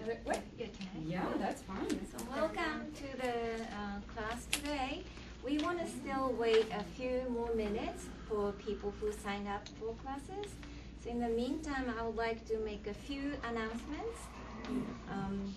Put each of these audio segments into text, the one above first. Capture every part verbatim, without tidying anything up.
Wait, what? Your turn. Yeah, that's fine. So welcome to the uh, class today. We want to still wait a few more minutes for people who sign up for classes. So in the meantime, I would like to make a few announcements. Um,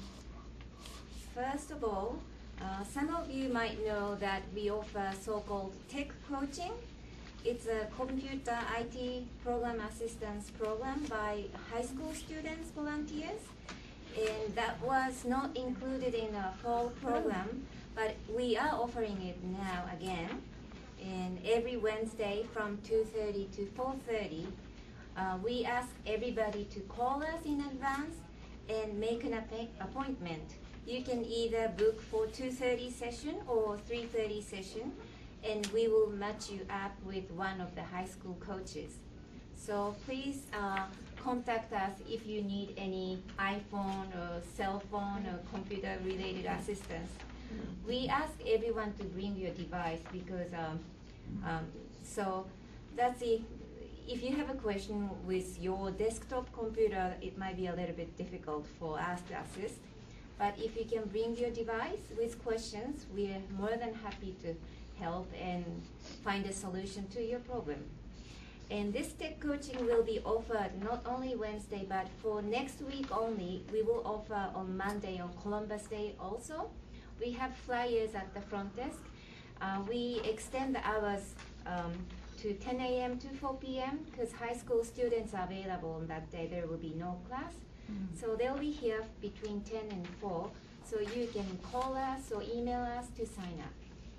first of all, uh, some of you might know that we offer so-called tech coaching. It's a computer I T program assistance program by high school students, volunteers. And that was not included in our fall program, but we are offering it now again. And every Wednesday from two thirty to four thirty, uh, we ask everybody to call us in advance and make an appointment. You can either book for two thirty session or three thirty session, and we will match you up with one of the high school coaches. So please uh, contact us if you need any iPhone or cell phone or computer related assistance. We ask everyone to bring your device because, um, um, so that's it. If you have a question with your desktop computer, it might be a little bit difficult for us to assist. But if you can bring your device with questions, we're more than happy to help and find a solution to your problem. And this tech coaching will be offered not only Wednesday, but for next week only, we will offer on Monday on Columbus Day also. We have flyers at the front desk. Uh, we extend the hours um, to ten A M to four P M because high school students are available on that day. There will be no class. Mm-hmm. So they'll be here between ten and four. So you can call us or email us to sign up.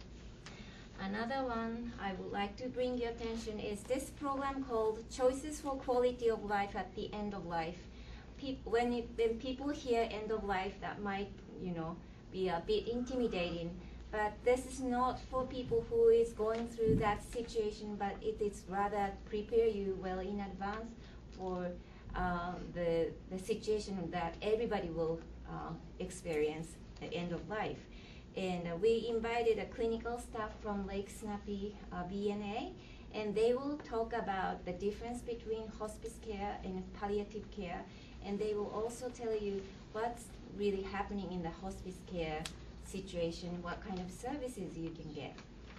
Another one I would like to bring your attention is this program called Choices for Quality of Life at the End of Life. Pe when, it, when people hear end of life, that might, you know, be a bit intimidating. But this is not for people who is going through that situation, but it is rather prepare you well in advance for uh, the, the situation that everybody will uh, experience at end of life. And uh, we invited a clinical staff from Lake Snappy uh, B N A, and they will talk about the difference between hospice care and palliative care, and they will also tell you what's really happening in the hospice care situation, what kind of services you can get.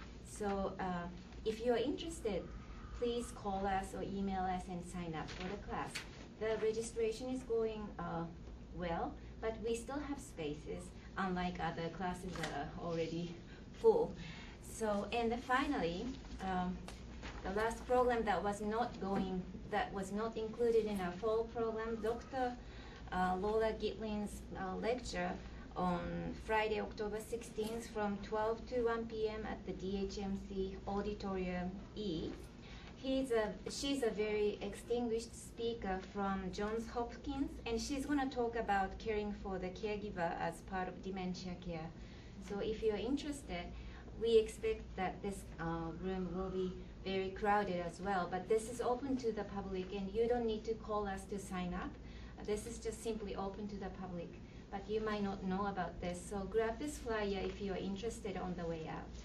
So uh, if you're interested, please call us or email us and sign up for the class. The registration is going uh, well, but we still have spaces, unlike other classes that are already full. So, and finally, um, the last program that was not going, that was not included in our fall program, Doctor Uh, Laura Gitlin's uh, lecture on Friday, October sixteenth from twelve to one P M at the D H M C Auditorium E. He's a, she's a very distinguished speaker from Johns Hopkins, and she's going to talk about caring for the caregiver as part of dementia care. So if you're interested, we expect that this uh, room will be very crowded as well, but this is open to the public, and you don't need to call us to sign up. Uh, this is just simply open to the public, but you might not know about this, so grab this flyer if you're interested on the way out.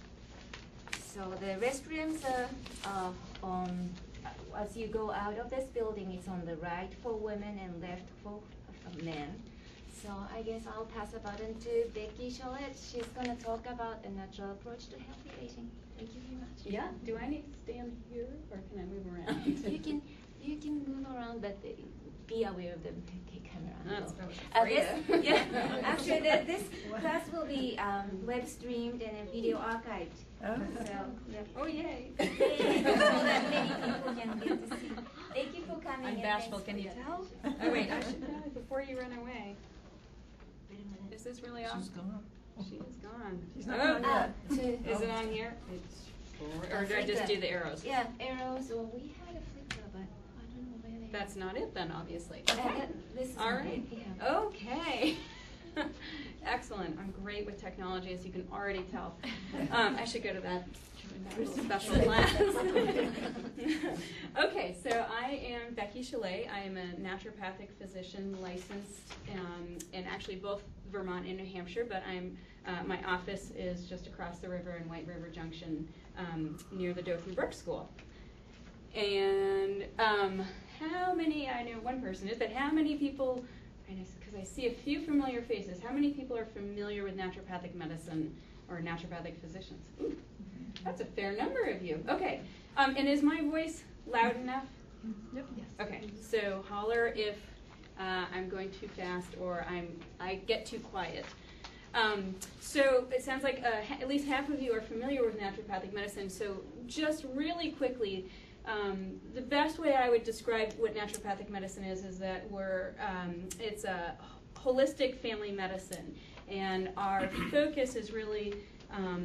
So the restrooms are uh, on, as you go out of this building, it's on the right for women and left for men. So I guess I'll pass the button to Becky Cholette. She's going to talk about a natural approach to healthy aging. Thank you very much. Yeah, do I need to stand here or can I move around? you can you can move around, but be aware of the camera. That's uh, this, yeah, actually the, this class will be um, web streamed and video archived. Oh, so, yeah. Oh, yay. Yay. So that many people can get to see. Thank you for coming. I'm bashful, can you tell? Oh wait, I should probably, before you run away. Wait a minute. Is this really on? she's gone. She is gone. She's not Oh. gone Ah, yet. to, Is it on here? It's forward. Or Uh, do I just flicker. do the arrows? yeah, arrows. Well, we had a flicker, but I don't know where they That's not it then, obviously. are. Uh, this is All not right. it, yeah. Okay. Excellent. I'm great with technology, as you can already tell. Um, I should go to that special class. Okay, so I am Becky Cholette. I am a naturopathic physician licensed um, in actually both Vermont and New Hampshire, but I'm uh, my office is just across the river in White River Junction um, near the Dothan Brook School. And um, how many, I know one person is, but how many people because I see a few familiar faces. How many people are familiar with naturopathic medicine or naturopathic physicians? Ooh, that's a fair number of you. Okay, um, and is my voice loud enough? Yep. Yes. Okay, so holler if uh, I'm going too fast or I'm I get too quiet. Um, so it sounds like uh, ha- at least half of you are familiar with naturopathic medicine. So just really quickly, um, the best way I would describe what naturopathic medicine is is that we're um, it's a holistic family medicine, and our focus is really um,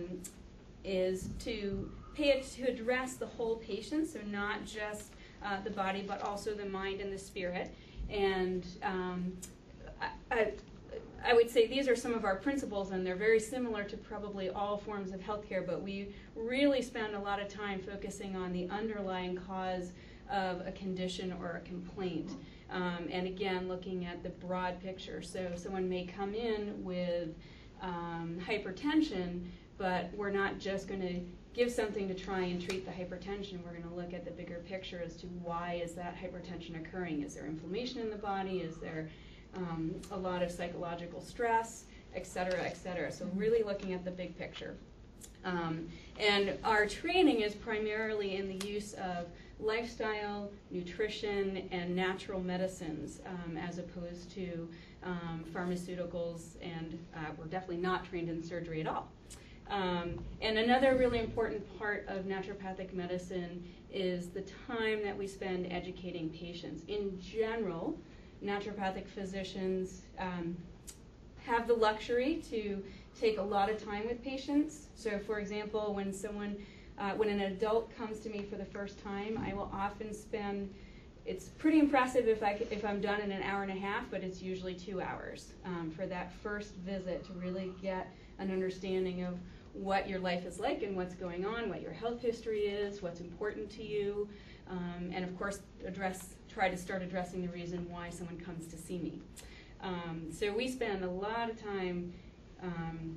is to pay it to address the whole patient, so not just uh, the body, but also the mind and the spirit. And um, I, I I would say these are some of our principles, and they're very similar to probably all forms of healthcare, but we really spend a lot of time focusing on the underlying cause of a condition or a complaint. Um, and again, looking at the broad picture. So someone may come in with um, hypertension, but we're not just going to give something to try and treat the hypertension. We're going to look at the bigger picture as to why is that hypertension occurring. Is there inflammation in the body? Is there Um, a lot of psychological stress, et cetera, et cetera. So really looking at the big picture. Um, and our training is primarily in the use of lifestyle, nutrition, and natural medicines um, as opposed to um, pharmaceuticals, and uh, we're definitely not trained in surgery at all. Um, and another really important part of naturopathic medicine is the time that we spend educating patients. In general, naturopathic physicians um, have the luxury to take a lot of time with patients. So for example, when someone, uh, when an adult comes to me for the first time, I will often spend, it's pretty impressive if, I, if I'm done in an hour and a half, but it's usually two hours um, for that first visit to really get an understanding of what your life is like and what's going on, what your health history is, what's important to you, um, and of course address try to start addressing the reason why someone comes to see me. Um, so we spend a lot of time um,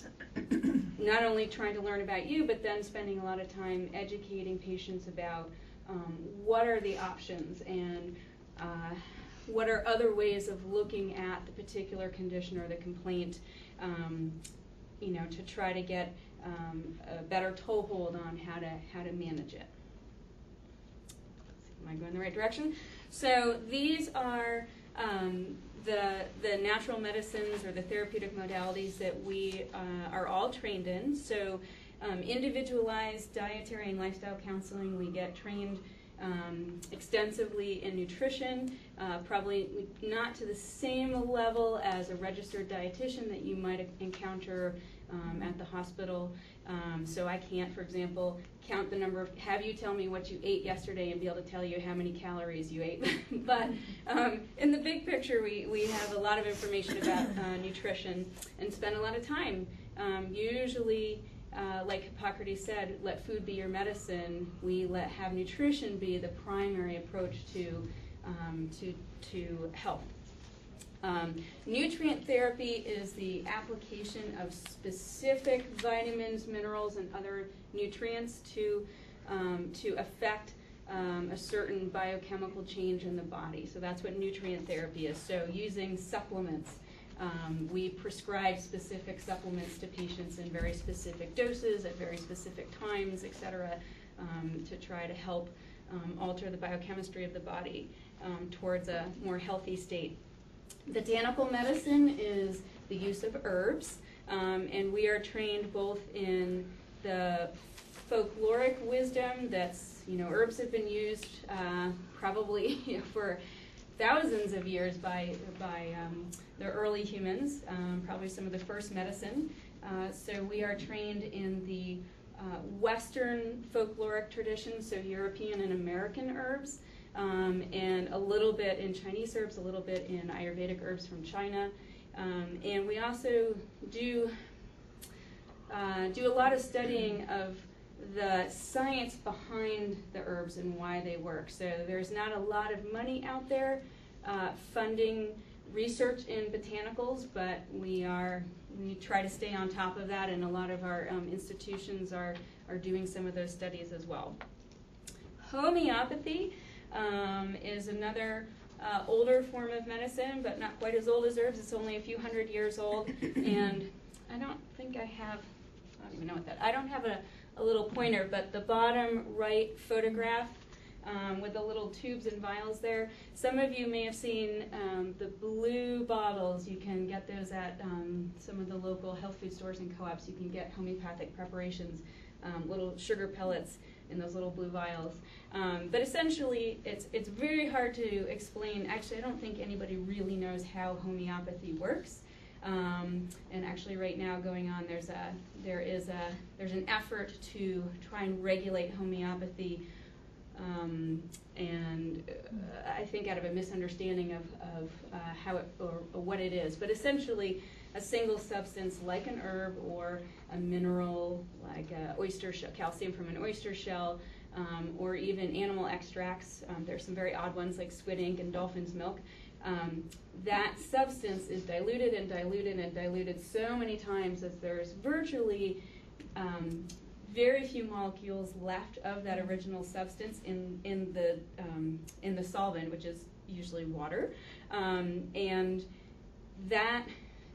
not only trying to learn about you, but then spending a lot of time educating patients about um, what are the options and uh, what are other ways of looking at the particular condition or the complaint, um, you know, to try to get um, a better toehold on how to how to manage it. Am I going in the right direction? So these are um, the the natural medicines or the therapeutic modalities that we uh, are all trained in. So um, individualized dietary and lifestyle counseling, we get trained um, extensively in nutrition, uh, probably not to the same level as a registered dietitian that you might encounter um, at the hospital. Um, so I can't, for example, count the number of, have you tell me what you ate yesterday and be able to tell you how many calories you ate. But um, in the big picture, we, we have a lot of information about uh, nutrition and spend a lot of time. Um, usually, uh, like Hippocrates said, let food be your medicine. We let have nutrition be the primary approach to, um, to, to health. Um, nutrient therapy is the application of specific vitamins, minerals, and other nutrients to, um, to affect um, a certain biochemical change in the body. So that's what nutrient therapy is. So using supplements, um, we prescribe specific supplements to patients in very specific doses at very specific times, et cetera, um, to try to help um, alter the biochemistry of the body um, towards a more healthy state. Botanical medicine is the use of herbs, um, and we are trained both in the folkloric wisdom that's, you know, herbs have been used uh, probably you know, for thousands of years by, by um, the early humans, um, probably some of the first medicine. Uh, so we are trained in the uh, Western folkloric tradition, so European and American herbs. Um, and a little bit in Chinese herbs, a little bit in Ayurvedic herbs from China. Um, and we also do, uh, do a lot of studying of the science behind the herbs and why they work. So there's not a lot of money out there uh, funding research in botanicals, but we are, we try to stay on top of that, and a lot of our um, institutions are, are doing some of those studies as well. Homeopathy Um, is another uh, older form of medicine, but not quite as old as herbs. It's only a few hundred years old, and I don't think I have, I don't even know what that, I don't have a, a little pointer, but the bottom right photograph um, with the little tubes and vials there, some of you may have seen um, the blue bottles. You can get those at um, some of the local health food stores and co-ops. You can get homeopathic preparations, um, little sugar pellets in those little blue vials. Um, but essentially, it's it's very hard to explain. Actually, I don't think anybody really knows how homeopathy works. Um, and actually, right now going on, there's a there is a there's an effort to try and regulate homeopathy, um, and uh, I think out of a misunderstanding of of uh, how it or, or what it is. But essentially, a single substance like an herb or a mineral like a oyster shell, calcium from an oyster shell, um, or even animal extracts. Um, there's some very odd ones like squid ink and dolphin's milk. Um, that substance is diluted and diluted and diluted so many times that there's virtually um, very few molecules left of that original substance in in the um, in the solvent, which is usually water, um, and that.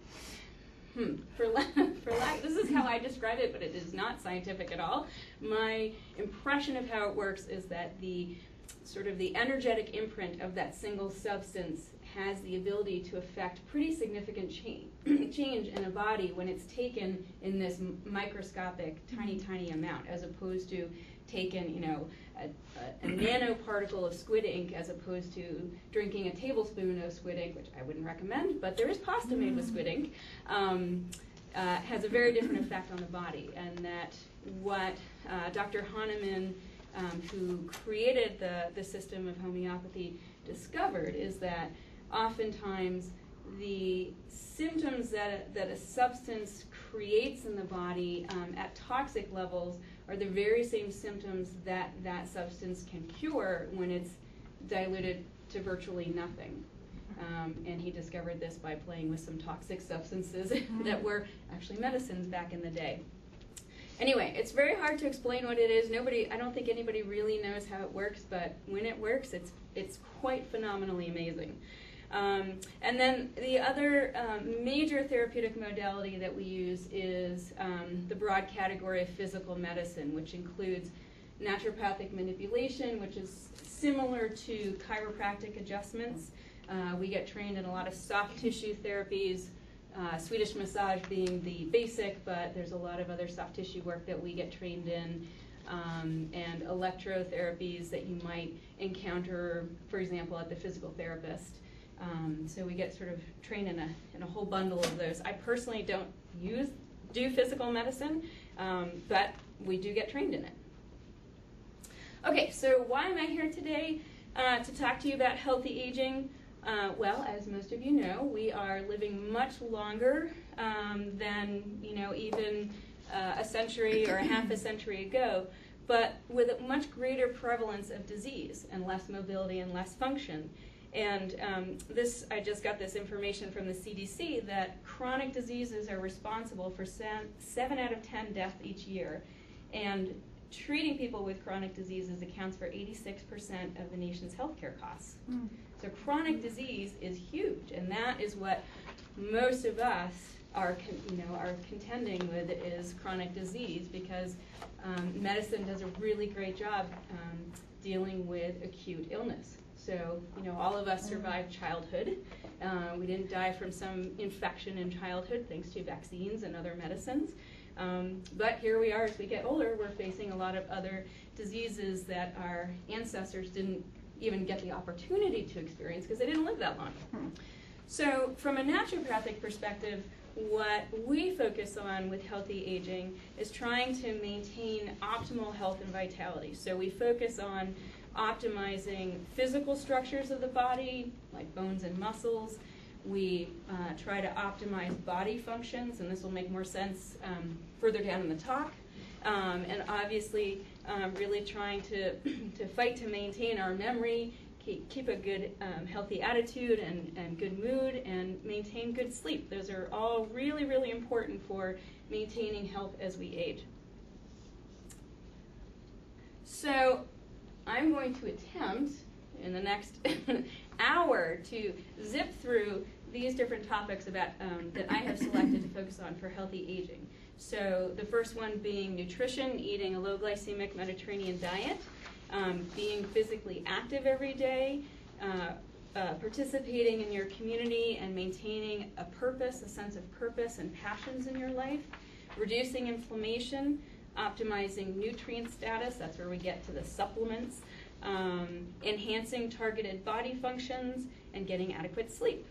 Hmm. For, la- for lack, this is how I describe it, but it is not scientific at all. My impression of how it works is that the sort of the energetic imprint of that single substance has the ability to affect pretty significant change, change in a body when it's taken in this m- microscopic, tiny, tiny amount, as opposed to taken, you know, a, a, a nanoparticle of squid ink as opposed to drinking a tablespoon of squid ink, which I wouldn't recommend, but there is pasta made with squid ink, um, uh, has a very different effect on the body. And that what uh, Doctor Hahnemann, um, who created the, the system of homeopathy, discovered is that oftentimes the symptoms that, that a substance creates in the body um, at toxic levels are the very same symptoms that that substance can cure when it's diluted to virtually nothing. Um, and he discovered this by playing with some toxic substances that were actually medicines back in the day. Anyway, it's very hard to explain what it is. Nobody, I don't think anybody really knows how it works, but when it works, it's it's quite phenomenally amazing. Um, and then the other um, major therapeutic modality that we use is um, the broad category of physical medicine, which includes naturopathic manipulation, which is similar to chiropractic adjustments. Uh, we get trained in a lot of soft tissue therapies, uh, Swedish massage being the basic, but there's a lot of other soft tissue work that we get trained in, um, and electrotherapies that you might encounter, for example, at the physical therapist. Um, so we get sort of trained in a in a whole bundle of those. I personally don't use do physical medicine, um, but we do get trained in it. Okay, so why am I here today? Uh, to talk to you about healthy aging. Uh, well, as most of you know, we are living much longer um, than you know even uh, a century or a half a century ago, but with a much greater prevalence of disease and less mobility and less function. And um, this, I just got this information from the C D C that chronic diseases are responsible for seven, seven out of ten deaths each year. And treating people with chronic diseases accounts for eighty-six percent of the nation's healthcare costs. Mm. So chronic disease is huge, and that is what most of us are, con- you know, are contending with is chronic disease, because um, medicine does a really great job um, dealing with acute illness. So, you know, all of us survived childhood. Uh, we didn't die from some infection in childhood thanks to vaccines and other medicines. Um, but here we are, as we get older, we're facing a lot of other diseases that our ancestors didn't even get the opportunity to experience because they didn't live that long. So from a naturopathic perspective, what we focus on with healthy aging is trying to maintain optimal health and vitality. So we focus on optimizing physical structures of the body, like bones and muscles. We uh, try to optimize body functions, and this will make more sense um, further down in the talk. Um, and obviously, um, really trying to to fight to maintain our memory, keep, keep a good, um, healthy attitude and, and good mood, and maintain good sleep. Those are all really, really important for maintaining health as we age. So I'm going to attempt in the next hour to zip through these different topics about, um, that I have selected to focus on for healthy aging. So the first one being nutrition, eating a low glycemic Mediterranean diet, um, being physically active every day, uh, uh, participating in your community and maintaining a purpose, a sense of purpose and passions in your life, reducing inflammation, optimizing nutrient status, that's where we get to the supplements, um, enhancing targeted body functions, and getting adequate sleep.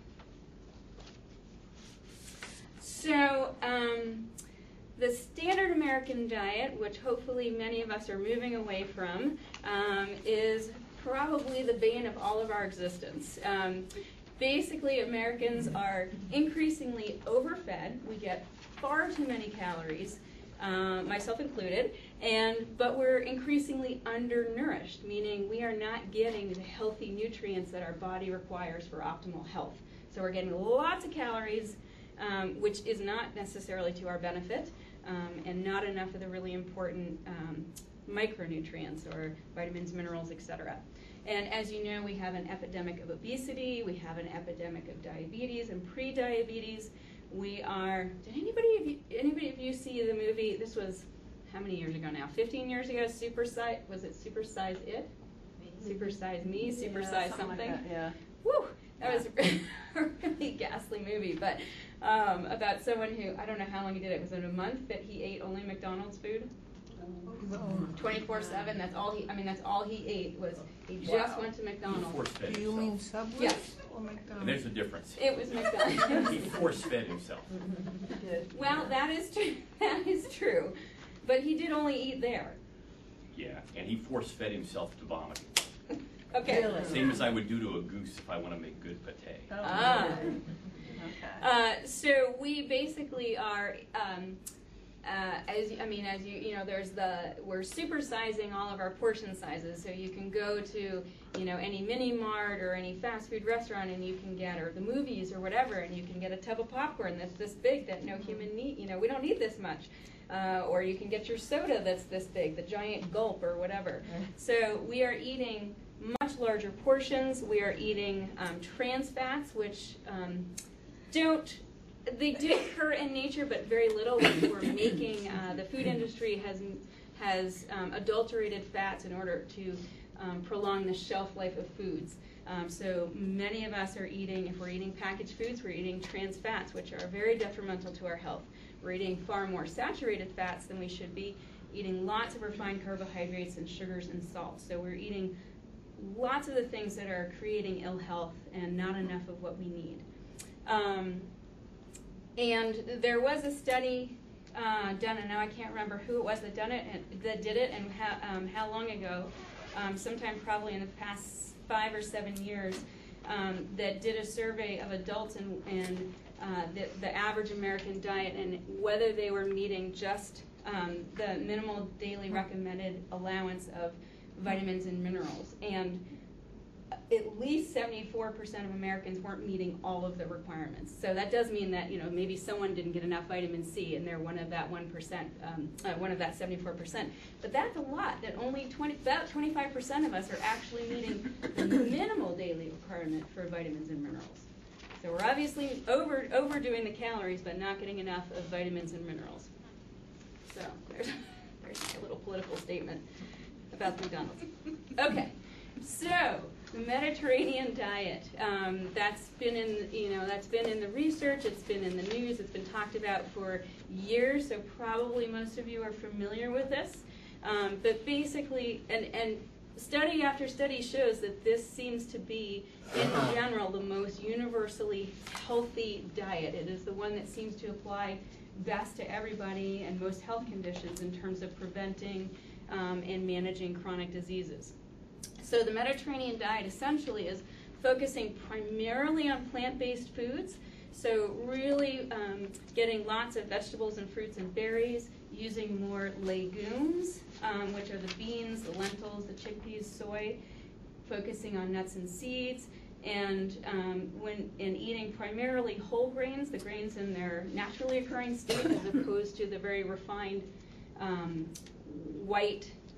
So, um, the standard American diet, which hopefully many of us are moving away from, um, is probably the bane of all of our existence. Um, basically, Americans are increasingly overfed. We get far too many calories, uh, myself included, and but we're increasingly undernourished, meaning we are not getting the healthy nutrients that our body requires for optimal health. So we're getting lots of calories, um, which is not necessarily to our benefit, um, and not enough of the really important um, micronutrients or vitamins, minerals, et cetera. And as you know, we have an epidemic of obesity, we have an epidemic of diabetes and pre-diabetes. We are, did anybody of you, anybody of you see the movie, this was, how many years ago now? fifteen years ago, Super Size, was it Super Size It? Super Size Me, Super yeah, Size something. something? Like that, yeah. Woo! That was a really ghastly movie, but um, about someone who, I don't know how long he did it, was it a month that he ate only McDonald's food? twenty-four seven, that's all he, I mean, that's all he ate was, he just Wow. went to McDonald's. Force-fed Do you himself. mean Subway Yes. or McDonald's? And there's a difference. It was McDonald's. He force-fed himself. Well, that is true, that is true, but he did only eat there. Yeah, and he force-fed himself to vomit. Okay. Really? Same as I would do to a goose if I want to make good pate. Oh, Ah. okay. Uh, so we basically are, um, uh, as I mean, as you you know, there's the we're supersizing all of our portion sizes. So you can go to you know any mini mart or any fast food restaurant, and you can get, or the movies or whatever, and you can get a tub of popcorn that's this big that no human need. You know, we don't need this much. Uh, or you can get your soda that's this big, the giant gulp or whatever. So we are eating much larger portions. We are eating um, trans fats, which um, don't, they do occur in nature, but very little. We're making, uh, the food industry has, has um, adulterated fats in order to um, prolong the shelf life of foods. Um, so many of us are eating, if we're eating packaged foods, we're eating trans fats, which are very detrimental to our health. We're eating far more saturated fats than we should be, eating lots of refined carbohydrates and sugars and salt. So we're eating lots of the things that are creating ill health and not enough of what we need. Um, and there was a study uh, done, and now I can't remember who it was that done it, and, that did it, and how, um, how long ago. Um, sometime probably in the past five or seven years, um, that did a survey of adults and, and uh, the, the average American diet and whether they were meeting just um, the minimal daily recommended allowance of vitamins and minerals. And at least seventy-four percent of Americans weren't meeting all of the requirements. So that does mean that, you know, maybe someone didn't get enough vitamin C and they're one of that one percent, um, uh, one of that seventy-four percent. But that's a lot, that only twenty, about twenty-five percent of us are actually meeting the minimal daily requirement for vitamins and minerals. So we're obviously over overdoing the calories, but not getting enough of vitamins and minerals. So there's, there's a little political statement about McDonald's. Okay, so the Mediterranean diet, um, that's been in, you know, that's been in the research, it's been in the news, it's been talked about for years, so probably most of you are familiar with this. Um, but basically, and, and study after study shows that this seems to be, in general, the most universally healthy diet. It is the one that seems to apply best to everybody and most health conditions in terms of preventing um, and managing chronic diseases. So the Mediterranean diet essentially is focusing primarily on plant-based foods, so really um, getting lots of vegetables and fruits and berries, using more legumes, um, which are the beans, the lentils, the chickpeas, soy, focusing on nuts and seeds, and um, when in eating primarily whole grains, the grains in their naturally occurring state, as opposed to the very refined um, white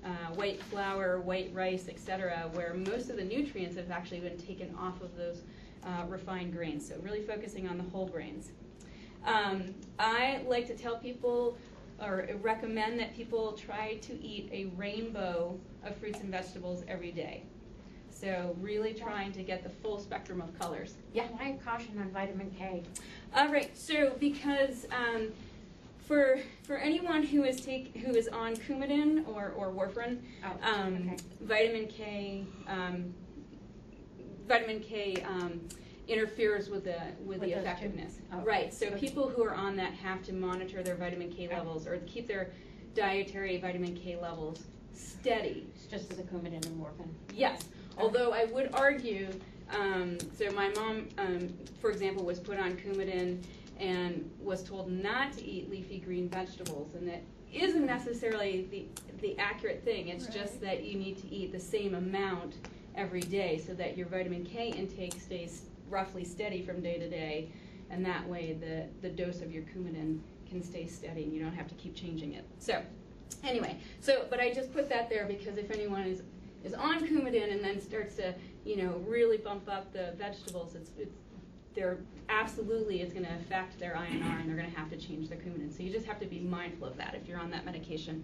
uh, white flour, white rice, et cetera, where most of the nutrients have actually been taken off of those uh, refined grains. So really focusing on the whole grains. Um, I like to tell people or recommend that people try to eat a rainbow of fruits and vegetables every day. So really trying to get the full spectrum of colors. Yeah, and I caution on vitamin K. All right, so because um, for for anyone who is take who is on Coumadin or or warfarin, Oh, um, okay. vitamin K, um, vitamin K um, interferes with the with, With the those two? effectiveness. Oh, Right. So okay. people who are on that have to monitor their vitamin K Okay. levels or keep their dietary vitamin K levels steady. It's just for the Coumadin and morphine. Yes, although I would argue, um, so my mom, um, for example, was put on Coumadin and was told not to eat leafy green vegetables, and that isn't necessarily the, the accurate thing. It's just that you need to eat the same amount every day so that your vitamin K intake stays roughly steady from day to day, and that way the, the dose of your Coumadin can stay steady and you don't have to keep changing it. So anyway, so but I just put that there because if anyone is is on Coumadin and then starts to, you know, really bump up the vegetables, it's, it's they're absolutely it's going to affect their I N R and they're going to have to change their Coumadin. So you just have to be mindful of that if you're on that medication.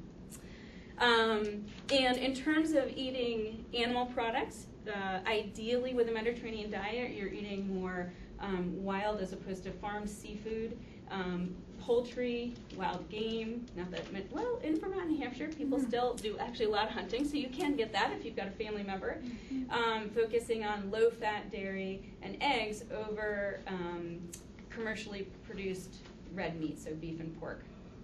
Um, and in terms of eating animal products, uh, ideally with a Mediterranean diet, you're eating more um, wild as opposed to farmed seafood. Um, poultry, wild game, not that, well, in Vermont and New Hampshire, people still do actually a lot of hunting, so you can get that if you've got a family member. Um, focusing on low-fat dairy and eggs over um, commercially produced red meat, so beef and pork.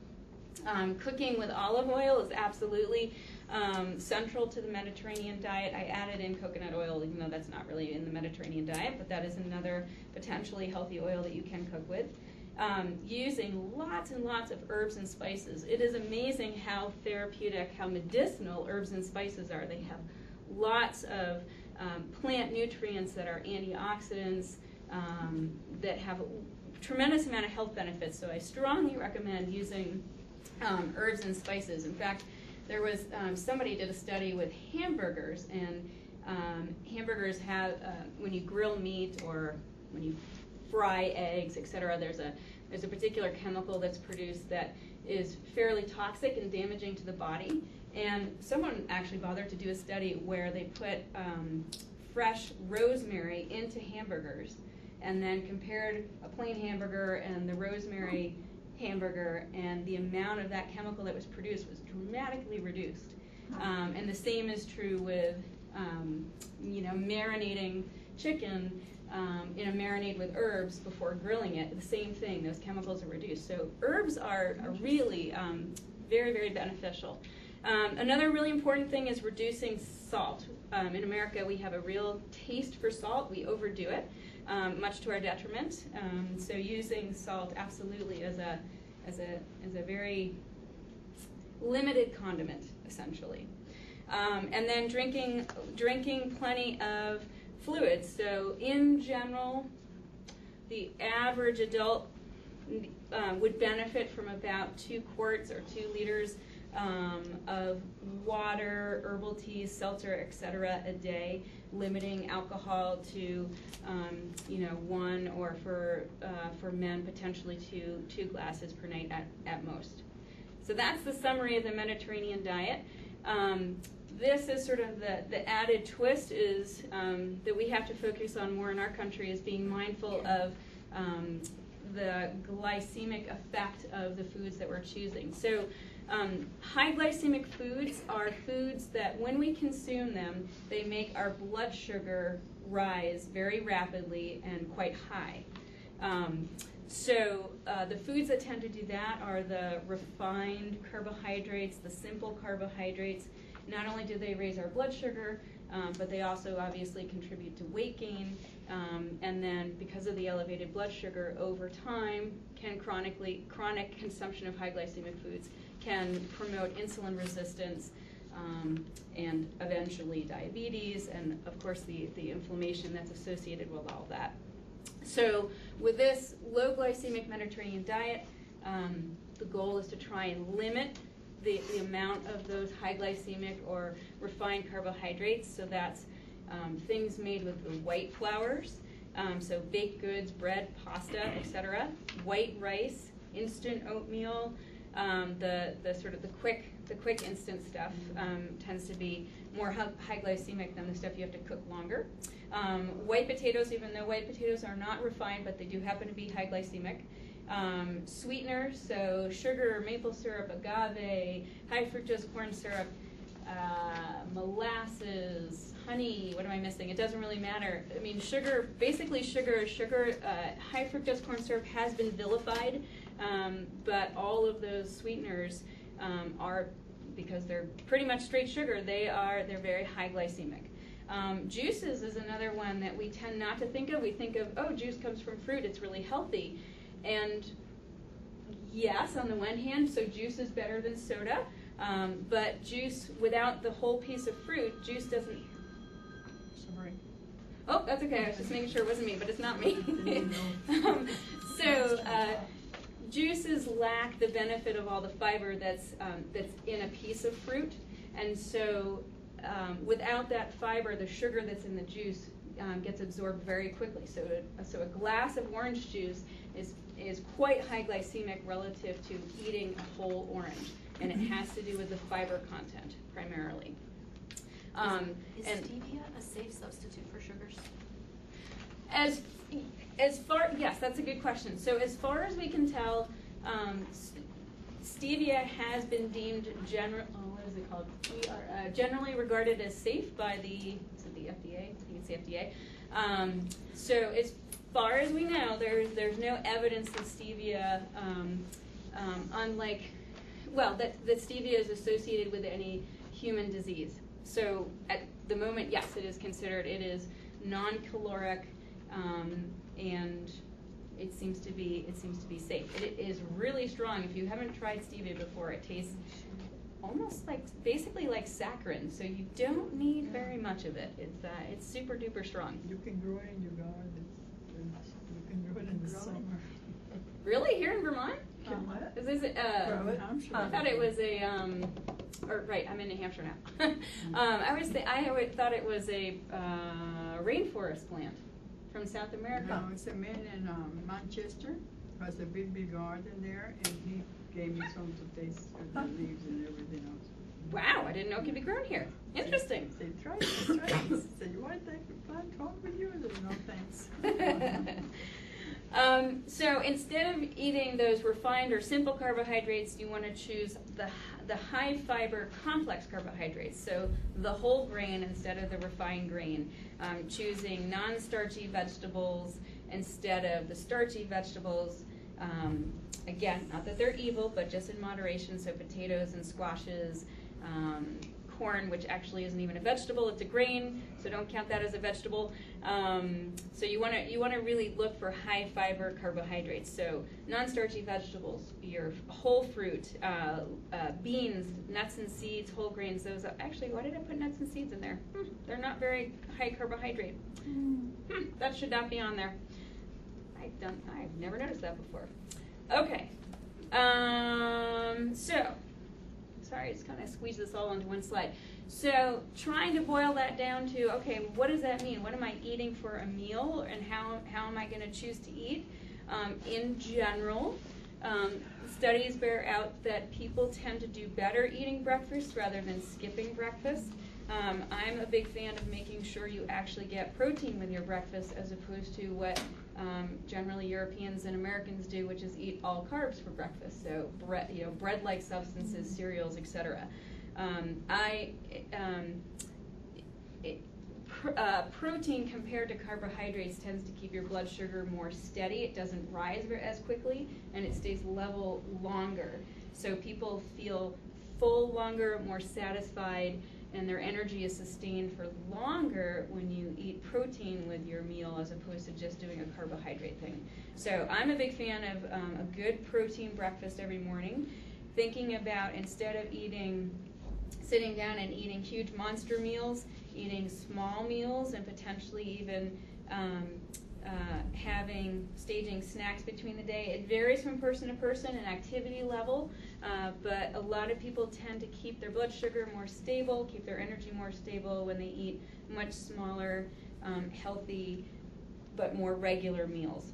Um, cooking with olive oil is absolutely um, central to the Mediterranean diet. I added in coconut oil, even though that's not really in the Mediterranean diet, but that is another potentially healthy oil that you can cook with. Um, using lots and lots of herbs and spices. It is amazing how therapeutic, how medicinal herbs and spices are. They have lots of um, plant nutrients that are antioxidants, um, that have a tremendous amount of health benefits. So I strongly recommend using um, herbs and spices. In fact, there was um, somebody did a study with hamburgers, and um, hamburgers have, uh, when you grill meat or when you fry eggs, et cetera, there's a there's a particular chemical that's produced that is fairly toxic and damaging to the body. And someone actually bothered to do a study where they put um, fresh rosemary into hamburgers and then compared a plain hamburger and the rosemary hamburger, and the amount of that chemical that was produced was dramatically reduced. Um, and the same is true with um, you know, marinating chicken Um, in a marinade with herbs before grilling it. The same thing, those chemicals are reduced. So herbs are, are really um, very, very beneficial. Um, another really important thing is reducing salt. Um, in America, we have a real taste for salt. We overdo it, um, much to our detriment. Um, so using salt absolutely as a, as a, as a very limited condiment, essentially. Um, and then drinking, drinking plenty of fluids. So in general, the average adult uh, would benefit from about two quarts or two liters um, of water, herbal teas, seltzer, et cetera, a day, limiting alcohol to um, you know one, or for uh, for men potentially two two glasses per night at, at most. So that's the summary of the Mediterranean diet. Um, This is sort of the, the added twist is um, that we have to focus on more in our country is being mindful of um, the glycemic effect of the foods that we're choosing. So um, high glycemic foods are foods that when we consume them, they make our blood sugar rise very rapidly and quite high. Um, so uh, the foods that tend to do that are the refined carbohydrates, the simple carbohydrates. Not only do they raise our blood sugar, um, but they also obviously contribute to weight gain. Um, and then because of the elevated blood sugar over time, can chronically, chronic consumption of high glycemic foods can promote insulin resistance um, and eventually diabetes, and of course the, the inflammation that's associated with all that. So with this low glycemic Mediterranean diet, um, the goal is to try and limit the, the amount of those high glycemic or refined carbohydrates. So that's um, things made with the white flours, um, so baked goods, bread, pasta, et cetera. White rice, instant oatmeal, um, the the sort of the quick the quick instant stuff um, tends to be more high glycemic than the stuff you have to cook longer. Um, white potatoes, even though white potatoes are not refined, but they do happen to be high glycemic. Um, sweeteners, so sugar, maple syrup, agave, high fructose corn syrup, uh, molasses, honey, what am I missing? It doesn't really matter. I mean, sugar, basically sugar is sugar. Uh, high fructose corn syrup has been vilified, um, but all of those sweeteners um, are, because they're pretty much straight sugar, they are, they're very high glycemic. Um, juices is another one that we tend not to think of. We think of, oh, juice comes from fruit, it's really healthy. And yes, on the one hand, so juice is better than soda, um, but juice without the whole piece of fruit, juice doesn't... Sorry. Oh, that's okay, I was just making sure it wasn't me, but it's not me. um, so, uh, juices lack the benefit of all the fiber that's, um, that's in a piece of fruit, and so Um, without that fiber, the sugar that's in the juice um, gets absorbed very quickly. So, a, so a glass of orange juice is is quite high glycemic relative to eating a whole orange, and it has to do with the fiber content primarily. Um, Is and stevia a safe substitute for sugars? As as far yes, that's a good question. So as far as we can tell, um, stevia has been deemed general. Oh, what is it called? We are uh, generally regarded as safe by the is it the F D A? I think it's the F D A. Um, so as far as we know, there's there's no evidence that stevia, um, um, unlike, well, that that stevia is associated with any human disease. So at the moment, yes, it is considered. It is non-caloric, um, and it seems to be it seems to be safe. It is really strong. If you haven't tried stevia before, it tastes almost like basically like saccharin. So you don't need very much of it. It's uh, it's super duper strong. You can grow it in your garden. It's, you can grow it in the summer. Really, here in Vermont? Can what? Is this uh, Grow it? I'm sure. I thought it was a um, or right. I'm in New Hampshire now. um, I was th- I always thought it was a uh, rainforest plant from South America. No, it's a man in um, Manchester, has a big, big garden there, and he gave me some to taste with the leaves and everything else. Wow, I didn't know it could be grown here. Interesting. Say, try it, try it. Say, you want to take the plant home with you? I said, no, thanks. um, so instead of eating those refined or simple carbohydrates, you want to choose the the high fiber complex carbohydrates. So the whole grain instead of the refined grain. Um, choosing non-starchy vegetables instead of the starchy vegetables. Um, again, not that they're evil, but just in moderation. So potatoes and squashes, um, corn, which actually isn't even a vegetable, it's a grain, so don't count that as a vegetable. Um, so you want to you want to really look for high fiber carbohydrates. So non-starchy vegetables, your whole fruit, uh, uh, beans, nuts and seeds, whole grains. Those are, actually, why did I put nuts and seeds in there? Hmm, they're not very high carbohydrate. Hmm, that should not be on there. I don't. I've never noticed that before. Okay. Um, so. Sorry, I just kind of squeeze this all onto one slide. So trying to boil that down to, okay, what does that mean? What am I eating for a meal, and how, how am I going to choose to eat? Um, in general, um, studies bear out that people tend to do better eating breakfast rather than skipping breakfast. Um, I'm a big fan of making sure you actually get protein with your breakfast as opposed to what um, generally Europeans and Americans do, which is eat all carbs for breakfast. So bread, you know, bread-like substances, cereals, et cetera. Um, I um, it, pr- uh, protein compared to carbohydrates tends to keep your blood sugar more steady. It doesn't rise as quickly, and it stays level longer. So people feel full longer, more satisfied, and their energy is sustained for longer when you eat protein with your meal as opposed to just doing a carbohydrate thing. So I'm a big fan of um, a good protein breakfast every morning, thinking about instead of eating, sitting down and eating huge monster meals, eating small meals and potentially even um, uh, having staging snacks between the day. It varies from person to person and activity level, uh, but a lot of people tend to keep their blood sugar more stable, keep their energy more stable when they eat much smaller, um, healthy, but more regular meals.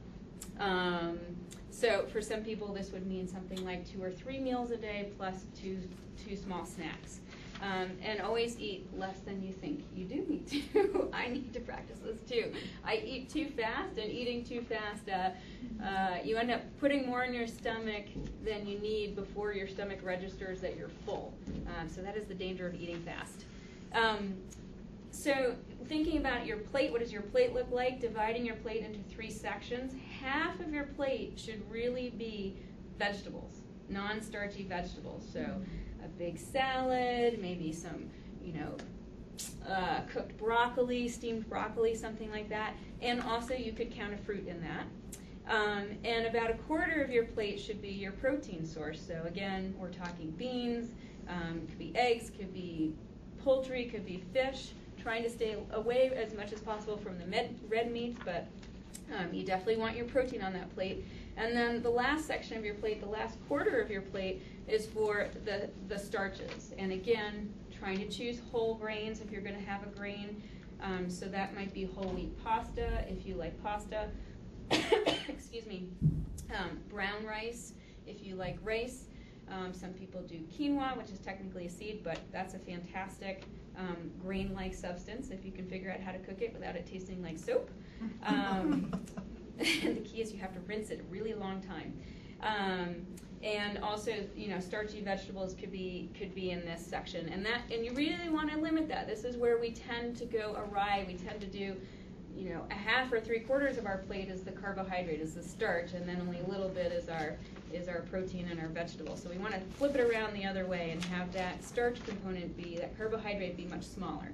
Um, so for some people, this would mean something like two or three meals a day plus two two small snacks. Um, and always eat less than you think you do need to. I need to practice this too. I eat too fast, and eating too fast, uh, uh, you end up putting more in your stomach than you need before your stomach registers that you're full. Um, so that is the danger of eating fast. Um, so thinking about your plate, what does your plate look like? Dividing your plate into three sections. Half of your plate should really be vegetables, non-starchy vegetables. So a big salad, maybe some, you know, uh, cooked broccoli, steamed broccoli, something like that. And also you could count a fruit in that. Um, and about a quarter of your plate should be your protein source. So again, we're talking beans, um, could be eggs, could be poultry, could be fish. Trying to stay away as much as possible from the med- red meats, but um, you definitely want your protein on that plate. And then the last section of your plate, the last quarter of your plate, is for the, the starches. And again, trying to choose whole grains if you're going to have a grain. Um, so that might be whole wheat pasta if you like pasta. Excuse me. Um, brown rice if you like rice. Um, some people do quinoa, which is technically a seed, but that's a fantastic um, grain-like substance if you can figure out how to cook it without it tasting like soap. Um, and the key is you have to rinse it a really long time. Um, and also, you know, starchy vegetables could be could be in this section, and that and you really want to limit that. This is where we tend to go awry. We tend to do, you know, a half or three quarters of our plate is the carbohydrate, is the starch, and then only a little bit is our is our protein and our vegetables. So we want to flip it around the other way and have that starch component be, that carbohydrate be much smaller.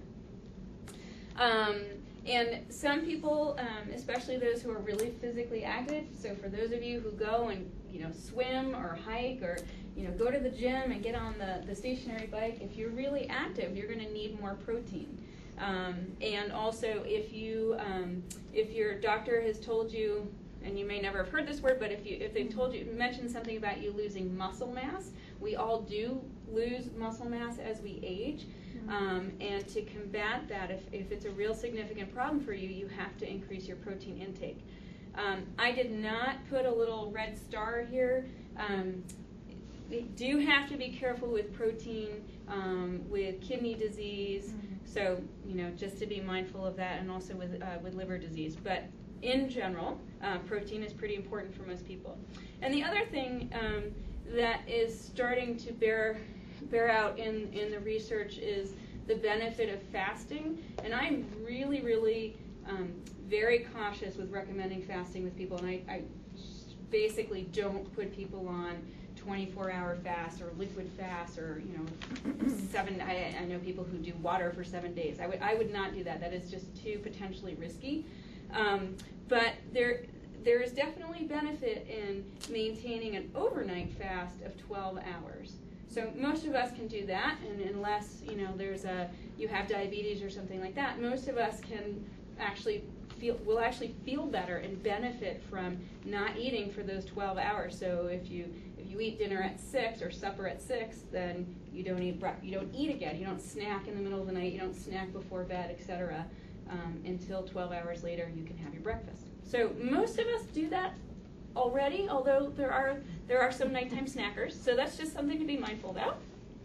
Um, and some people, um, especially those who are really physically active, so for those of you who go and, you know, swim or hike or, you know, go to the gym and get on the, the stationary bike, if you're really active, you're going to need more protein. Um, and also, if you, um, if your doctor has told you, and you may never have heard this word, but if you, if they've told you, mentioned something about you losing muscle mass, we all do lose muscle mass as we age. Um, and to combat that, if, if it's a real significant problem for you, you have to increase your protein intake. Um, I did not put a little red star here. Um, we do have to be careful with protein, um, with kidney disease. So, you know, just to be mindful of that, and also with uh, with liver disease. But in general, uh, protein is pretty important for most people. And the other thing um, that is starting to bear bear out in, in the research is the benefit of fasting. And I'm really, really um, very cautious with recommending fasting with people. And I, I basically don't put people on twenty-four hour fast or liquid fast or, you know, seven, I, I know people who do water for seven days. I would, I would not do that. That is just too potentially risky. Um, but there, there is definitely benefit in maintaining an overnight fast of twelve hours. So most of us can do that, and unless, you know, there's a, you have diabetes or something like that, most of us can actually feel, will actually feel better and benefit from not eating for those twelve hours. So if you, if you eat dinner at six or supper at six, then you don't eat, you don't eat again. You don't snack in the middle of the night. You don't snack before bed, et cetera. Um, until twelve hours later, you can have your breakfast. So most of us do that already, although there are there are some nighttime snackers. So that's just something to be mindful about.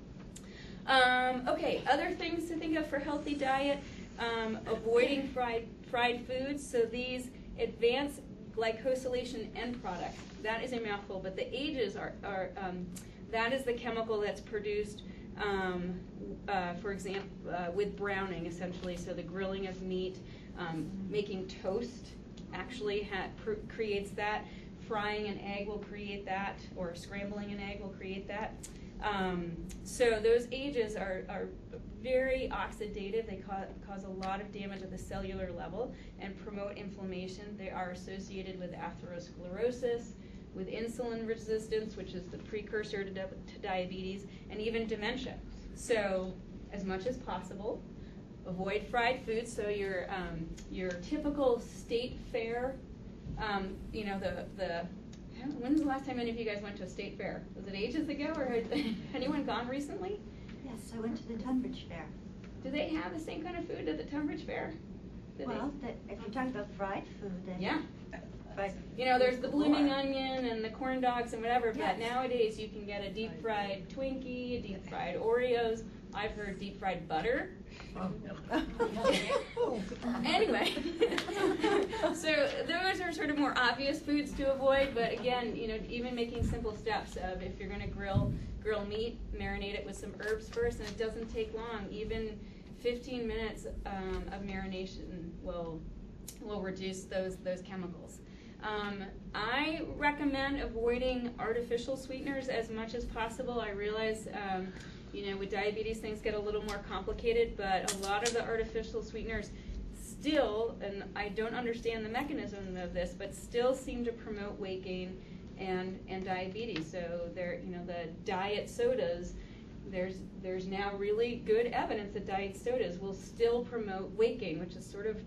Um, okay, other things to think of for healthy diet: um, avoiding fried fried foods. So these advanced glycosylation end products. That is a mouthful, but the ages are are um, that is the chemical that's produced. Um, uh, for example, uh, with browning, essentially, so the grilling of meat, um, making toast actually ha- pr- creates that. Frying an egg will create that, or scrambling an egg will create that. Um, so those agents are, are very oxidative. They ca- cause a lot of damage at the cellular level and promote inflammation. They are associated with atherosclerosis, with insulin resistance, which is the precursor to, di- to diabetes, and even dementia. So, as much as possible, avoid fried foods. So your um, your typical state fair Um, you know, the, the, when's the last time any of you guys went to a state fair? Was it ages ago, or had anyone gone recently? Yes, I went to the Tunbridge Fair. Do they have the same kind of food at the Tunbridge Fair? Do they- Well, the, if you're talking about fried food, then. Yeah. Fried You know, there's the blooming Or- onion and the corn dogs and whatever, but Yes. nowadays you can get a deep fried Twinkie, a deep fried Oreos. I've heard deep fried butter. Anyway, so those are sort of more obvious foods to avoid, but again, you know, even making simple steps of if you're gonna grill grill meat, marinate it with some herbs first, and it doesn't take long. Even fifteen minutes um, of marination will will reduce those those chemicals. Um, I recommend avoiding artificial sweeteners as much as possible. I realize, um, you know, with diabetes things get a little more complicated, but a lot of the artificial sweeteners still, and I don't understand the mechanism of this, but still seem to promote weight gain and, and diabetes. So they're, you know, the diet sodas, there's, there's now really good evidence that diet sodas will still promote weight gain, which is sort of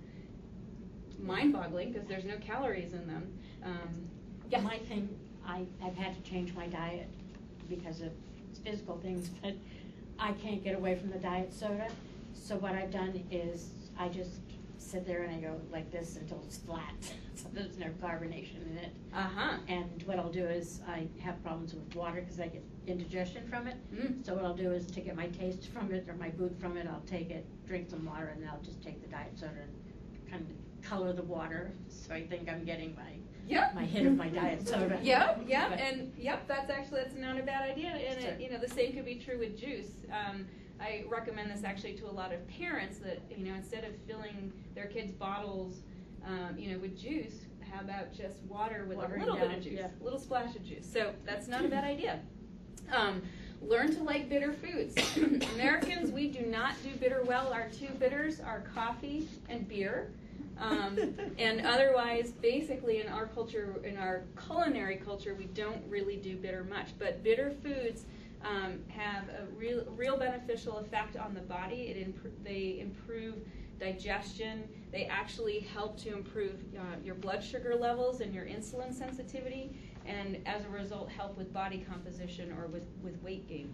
mind-boggling because there's no calories in them. Um, yeah. My thing, I, I've had to change my diet because of physical things, but I can't get away from the diet soda. So what I've done is I just sit there and I go like this until it's flat, so there's no carbonation in it. Uh-huh. And what I'll do is I have problems with water because I get indigestion from it. Mm. So what I'll do is to get my taste from it or my mood from it, I'll take it, drink some water, and then I'll just take the diet soda and kind of color the water, so I think I'm getting my Yep. my hit of my diet soda. Yep, yep, But- and yep, that's actually, that's not a bad idea, and Sure. it, you know, the same could be true with juice. Um, I recommend this actually to a lot of parents that, you know, instead of filling their kids' bottles, um, you know, with juice, how about just water with Watering a little bit down, of juice, yeah. a little splash of juice. So that's not a bad idea. Um, learn to like bitter foods. Americans, we do not do bitter well. Our two bitters are coffee and beer. Um, and otherwise, basically in our culture, in our culinary culture, we don't really do bitter much. But bitter foods um, have a real, real beneficial effect on the body. It imp- they improve digestion. They actually help to improve uh, your blood sugar levels and your insulin sensitivity, and as a result, help with body composition or with, with weight gain.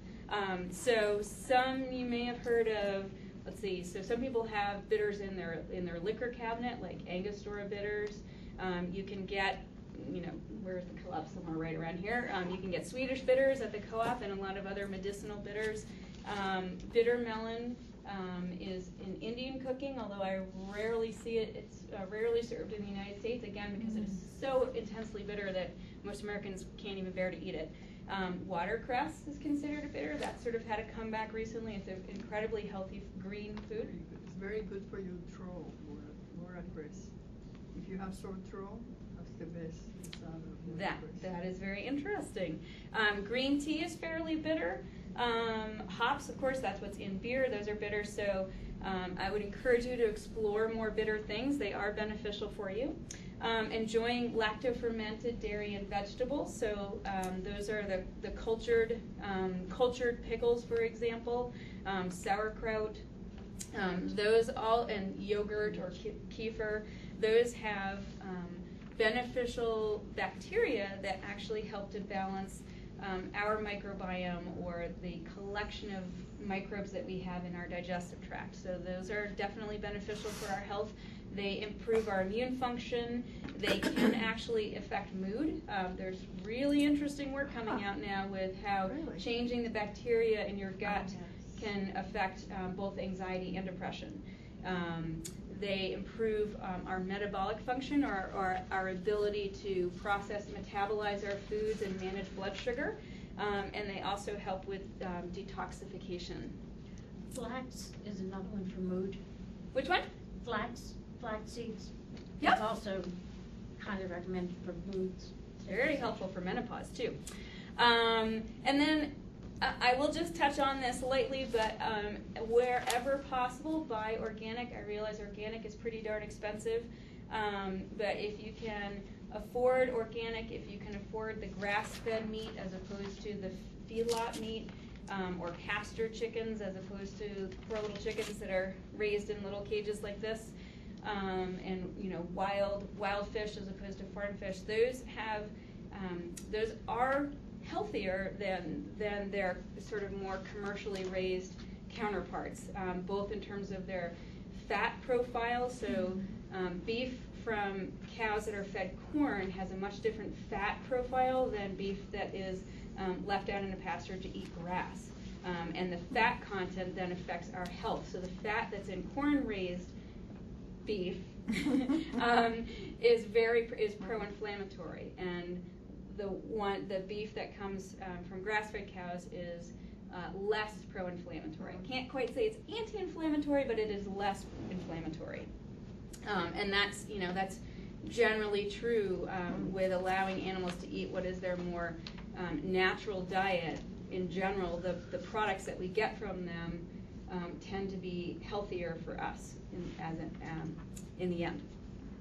Um, so some you may have heard of. Let's see. So some people have bitters in their in their liquor cabinet, like Angostura bitters. Um, you can get, you know, where's the co-op? Somewhere right around here. Um, you can get Swedish bitters at the co-op and a lot of other medicinal bitters. Um, bitter melon um, is in Indian cooking, although I rarely see it. It's uh, rarely served in the United States, again, because it is so intensely bitter that most Americans can't even bear to eat it. Um, watercress is considered a bitter. That sort of had a comeback recently. It's an incredibly healthy green food. Very good. It's very good for your throat, watercress. If you have sore throat, that's the best. It's out of That watercress. that is very interesting. Um, green tea is fairly bitter. Um, hops, of course, that's what's in beer. Those are bitter. So um, I would encourage you to explore more bitter things. They are beneficial for you. Um, enjoying lacto-fermented dairy and vegetables. So um, those are the, the cultured um, cultured pickles, for example, um, sauerkraut. Um, those all, and yogurt or ke- kefir, those have um, beneficial bacteria that actually help to balance um, our microbiome, or the collection of microbes that we have in our digestive tract. So those are definitely beneficial for our health. They improve our immune function. They can actually affect mood. Um, there's really interesting work coming out now with how Really? changing the bacteria in your gut Oh, yes. can affect um, both anxiety and depression. Um, they improve um, our metabolic function, or, or our ability to process, metabolize our foods and manage blood sugar. Um, and they also help with um, detoxification. Flax is another one for mood. Which one? Flax, flax seeds. Yep. It's also kind of recommended for moods. Very helpful for menopause too. Um, and then uh, I will just touch on this lightly, but um, wherever possible, buy organic. I realize organic is pretty darn expensive, um, but if you can afford organic, if you can afford the grass-fed meat as opposed to the feedlot meat, um, or pasture chickens as opposed to poor little chickens that are raised in little cages like this, um, and you know wild wild fish as opposed to farm fish, those have um, those are healthier than than their sort of more commercially raised counterparts, um, both in terms of their fat profile. So um, beef from cows that are fed corn has a much different fat profile than beef that is um, left out in a pasture to eat grass. Um, and the fat content then affects our health. So the fat that's in corn-raised beef um, is very is pro-inflammatory, and the one the beef that comes um, from grass-fed cows is uh, less pro-inflammatory. Can't quite say it's anti-inflammatory, but it is less inflammatory. Um, and that's you know that's generally true um, with allowing animals to eat what is their more um, natural diet. In general, the, the products that we get from them um, tend to be healthier for us in, as a, um, in the end.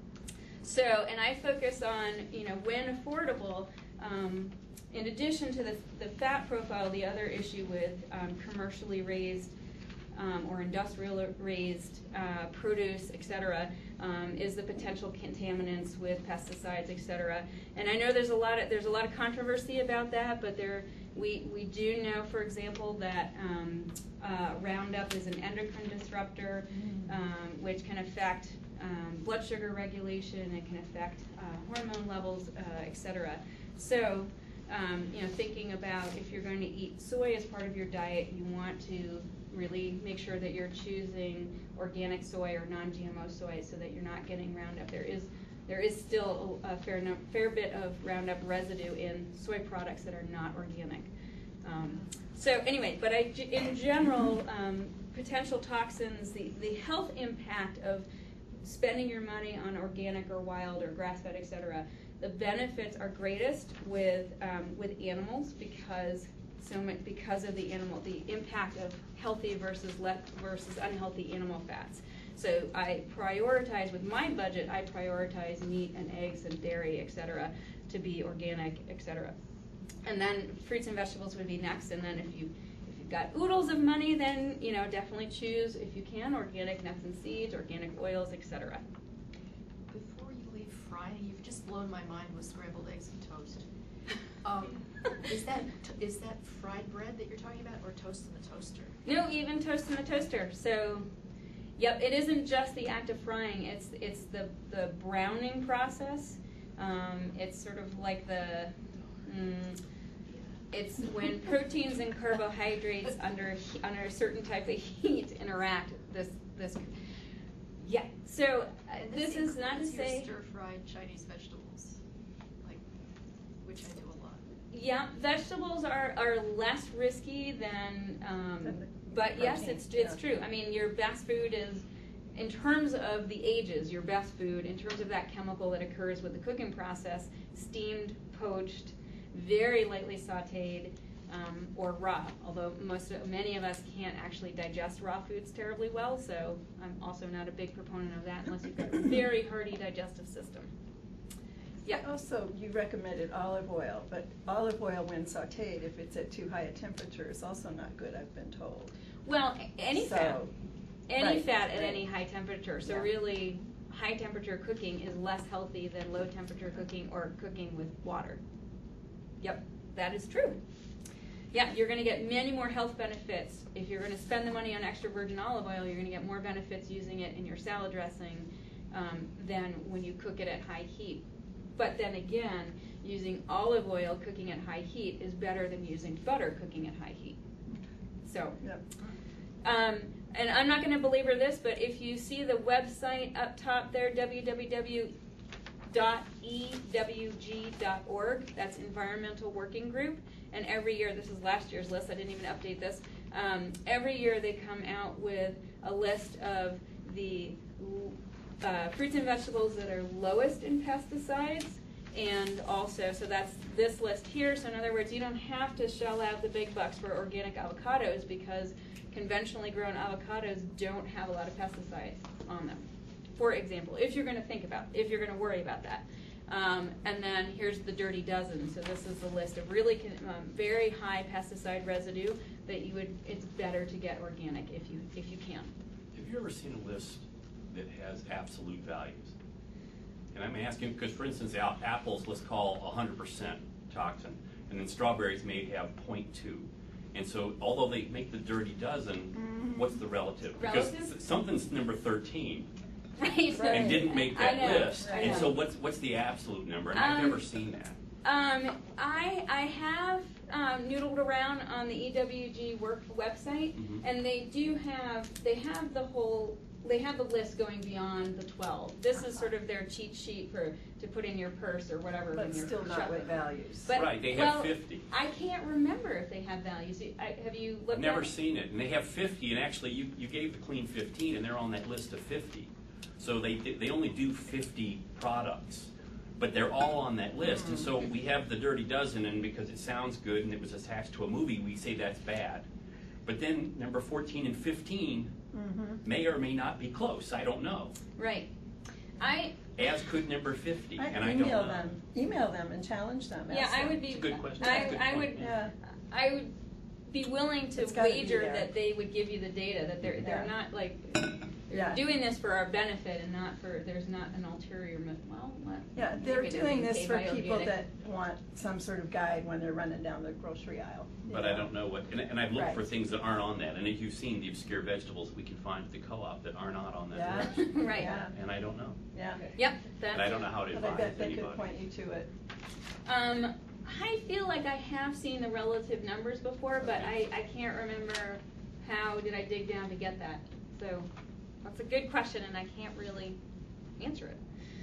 So, and I focus on, you know, when affordable, um, in addition to the, the fat profile, the other issue with um, commercially raised um, or industrial raised uh, produce, et cetera, um, is the potential contaminants with pesticides, et cetera. And I know there's a lot of there's a lot of controversy about that, but there we we do know, for example, that um, uh, Roundup is an endocrine disruptor, um, which can affect um, blood sugar regulation. It can affect uh, hormone levels, uh, et cetera. So, um, you know, thinking about if you're going to eat soy as part of your diet, you want to really make sure that you're choosing organic soy or non-G M O soy, so that you're not getting Roundup. There is there is still a fair no, fair bit of Roundup residue in soy products that are not organic. Um, so anyway, but I, in general, um, potential toxins, the, the health impact of spending your money on organic or wild or grass-fed, et cetera, the benefits are greatest with um, with animals because so much because of the animal, the impact of healthy versus le- versus unhealthy animal fats. So I prioritize with my budget. I prioritize meat and eggs and dairy, et cetera, to be organic, et cetera. And then fruits and vegetables would be next. And then if you if you've got oodles of money, then you know definitely choose, if you can, organic nuts and seeds, organic oils, et cetera. Before you leave frying, you've just blown my mind with scrambled eggs and toast. Um, is that is that fried bread that you're talking about, or toast in the toaster? No, even toast in the toaster. So, yep, it isn't just the act of frying. It's it's the the browning process. Um, it's sort of like the mm, it's when proteins and carbohydrates under under a certain type of heat interact. This this yeah. So uh, And this is not to includes your say. stir-fried Chinese vegetables, like which I do a lot. Yeah, vegetables are, are less risky than, um, Than the but yes, protein, it's it's yeah. true. I mean, your best food is, in terms of the ages, your best food, in terms of that chemical that occurs with the cooking process, steamed, poached, very lightly sautéed, um, or raw. Although most of, many of us can't actually digest raw foods terribly well, so I'm also not a big proponent of that unless you've got a very hardy digestive system. Yeah. Also, you recommended olive oil, but olive oil when sautéed, if it's at too high a temperature, is also not good, I've been told. Well, a- any So, fat, any right, fat at right. any high temperature. So Yeah. really, high temperature cooking is less healthy than low temperature cooking or cooking with water. Yep, that is true. Yeah, you're going to get many more health benefits. If you're going to spend the money on extra virgin olive oil, you're going to get more benefits using it in your salad dressing um, than when you cook it at high heat. But then again, using olive oil cooking at high heat is better than using butter cooking at high heat. So, Yep. um, and I'm not going to belabor this, but if you see the website up top there, w w w dot e w g dot org, that's Environmental Working Group, and every year, this is last year's list, I didn't even update this, um, every year they come out with a list of the uh, fruits and vegetables that are lowest in pesticides, and also, so that's this list here, so in other words, you don't have to shell out the big bucks for organic avocados because conventionally grown avocados don't have a lot of pesticides on them, for example, if you're going to think about, if you're going to worry about that. Um, and then here's the dirty dozen. So this is the list of really con- um, very high pesticide residue that you would, it's better to get organic if you if you can. Have you ever seen a list that has absolute values? And I'm asking, because for instance, a- apples, let's call one hundred percent toxin, and then strawberries may have zero point two. And so, although they make the dirty dozen, what's the relative? Because Relative? s- something's number thirteen Right. and didn't make I that know, list. I And know. so, what's what's the absolute number? And I've Um, never seen that. Um, I I have um, noodled around on the E W G work website, Mhm. and they do have they have the whole they have the list going beyond the twelve. This is sort of their cheat sheet for to put in your purse or whatever when But you're still not with shopping. values. But, Right, they well, have fifty. I can't remember if they have values. I, have you looked? I've never at it? seen it, and they have fifty, and actually, you, you gave the clean fifteen, and they're on that list of fifty. So they, they only do fifty products, but they're all on that list, and so we have the dirty dozen, and because it sounds good and it was attached to a movie, we say that's bad. But then number fourteen and fifteen may or may not be close, I don't know. Right. I As could number fifty, I and I don't know. email them, email them and challenge them. yeah ask I them. would be. It's a good question. I It's a good I point. would. Yeah, I would be willing to It's gotta be wager there. that they would give you the data, that they're, they're Yeah. not like, yeah. doing this for our benefit and not for, there's not an ulterior, mo- well, what? Yeah, maybe they're they doing didn't this say for people bioorganic. that want some sort of guide when they're running down the grocery aisle. you But know. I don't know what, and, and I've looked for Right. things that aren't on that, and as you've seen, the obscure vegetables we can find at the co-op that are not on that Yeah. list, Right. Yeah, and I don't know. yeah. Yep, that's. And I don't know how to But I advise bet they could anybody. point you to it. Um, I feel like I have seen the relative numbers before, but I, I can't remember how did I dig down to get that. So that's a good question, and I can't really answer it.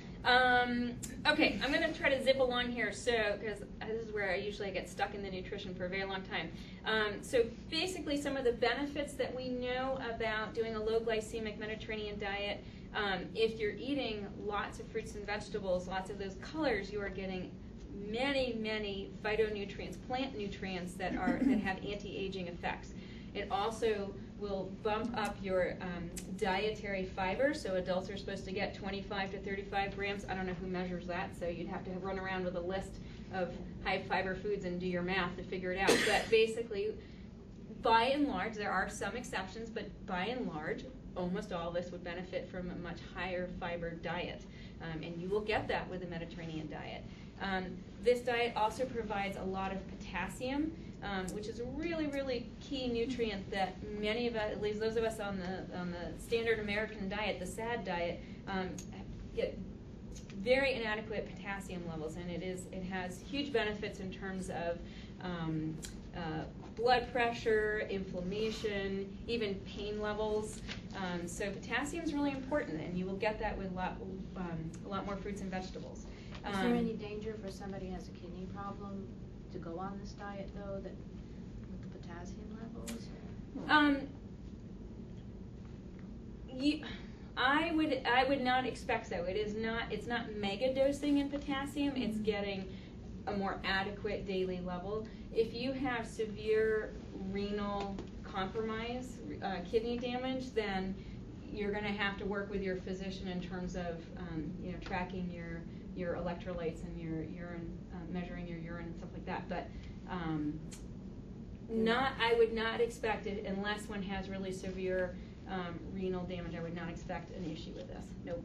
Um, okay, I'm going to try to zip along here, so because this is where I usually get stuck in the nutrition for a very long time. Um, so basically, some of the benefits that we know about doing a low glycemic Mediterranean diet. Um, if you're eating lots of fruits and vegetables, lots of those colors, you are getting many, many phytonutrients, plant nutrients that are that have anti-aging effects. It also will bump up your um, dietary fiber. So adults are supposed to get twenty-five to thirty-five grams. I don't know who measures that, so you'd have to have run around with a list of high fiber foods and do your math to figure it out. But basically, by and large, there are some exceptions, but by and large, almost all of us would benefit from a much higher fiber diet. Um, and you will get that with a Mediterranean diet. Um, this diet also provides a lot of potassium, um, which is a really, really key nutrient that many of us, at least those of us on the on the standard American diet, the SAD diet, um, get very inadequate potassium levels, and it is it has huge benefits in terms of um, uh, blood pressure, inflammation, even pain levels. Um, so potassium is really important, and you will get that with a lot, um, a lot more fruits and vegetables. Is there Um, any danger for somebody who has a kidney problem to go on this diet though, that with the potassium levels? or- Um, you, I would I would not expect so. It is not it's not mega dosing in potassium. It's getting a more adequate daily level. If you have severe renal compromise, uh, kidney damage, then you're going to have to work with your physician in terms of um, you know tracking your your electrolytes and your urine, uh, measuring your urine and stuff like that. But um, not, I would not expect it unless one has really severe um, renal damage. I would not expect an issue with this. Nope.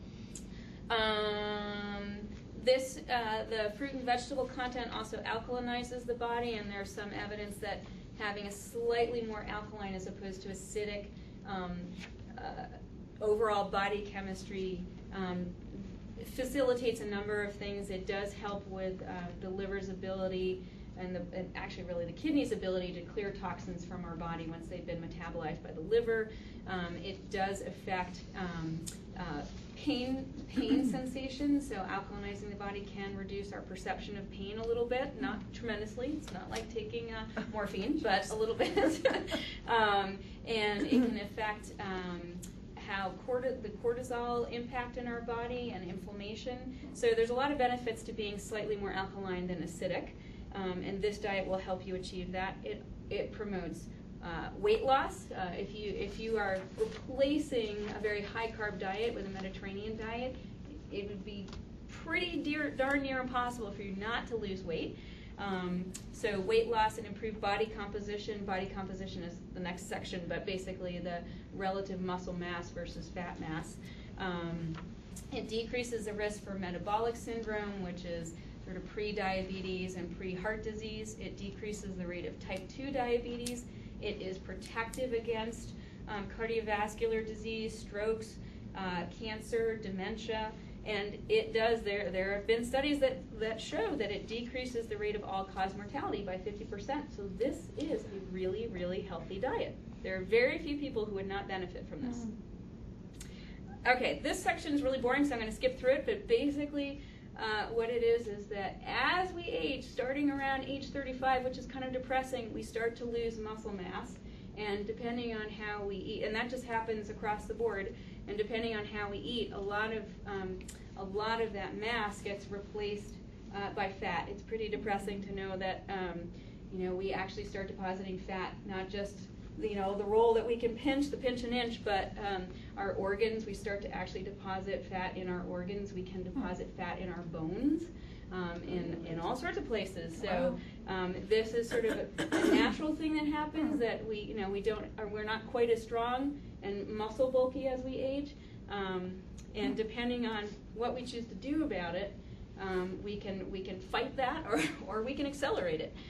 Um, this, uh, the fruit and vegetable content also alkalinizes the body, and there's some evidence that having a slightly more alkaline as opposed to acidic um, uh, overall body chemistry um, facilitates a number of things. It does help with uh, the liver's ability and, the, and actually really the kidney's ability to clear toxins from our body once they've been metabolized by the liver. Um, it does affect um, uh, pain pain sensation, so alkalizing the body can reduce our perception of pain a little bit, not tremendously. It's not like taking uh, morphine, but a little bit. um, and it can affect um, how corti- the cortisol impact in our body and inflammation. So there's a lot of benefits to being slightly more alkaline than acidic, um, and this diet will help you achieve that. It it promotes uh, weight loss. Uh, if you if you are replacing a very high carb diet with a Mediterranean diet, it would be pretty dear, darn near impossible for you not to lose weight. Um, so weight loss and improved body composition. Body composition is the next section, but basically the relative muscle mass versus fat mass. Um, it decreases the risk for metabolic syndrome, which is sort of pre-diabetes and pre-heart disease. It decreases the rate of type two diabetes. It is protective against um, cardiovascular disease, strokes, uh, cancer, dementia, and it does, there, there have been studies that, that show that it decreases the rate of all-cause mortality by fifty percent. So this is a really, really healthy diet. There are very few people who would not benefit from this. Okay, this section is really boring, so I'm going to skip through it, but basically uh, what it is is that as we age, starting around age thirty-five, which is kind of depressing, we start to lose muscle mass, and depending on how we eat, and that just happens across the board, and depending on how we eat, a lot of um, a lot of that mass gets replaced uh, by fat. It's pretty depressing to know that um, you know, we actually start depositing fat, not just you know the roll that we can pinch, the pinch an inch, but um, our organs. We start to actually deposit fat in our organs. We can deposit fat in our bones, um, in in all sorts of places. So um, this is sort of a, a natural thing that happens, that we you know we don't or we're not quite as strong and muscle bulky as we age, um, and depending on what we choose to do about it, um, we can we can fight that, or or we can accelerate it.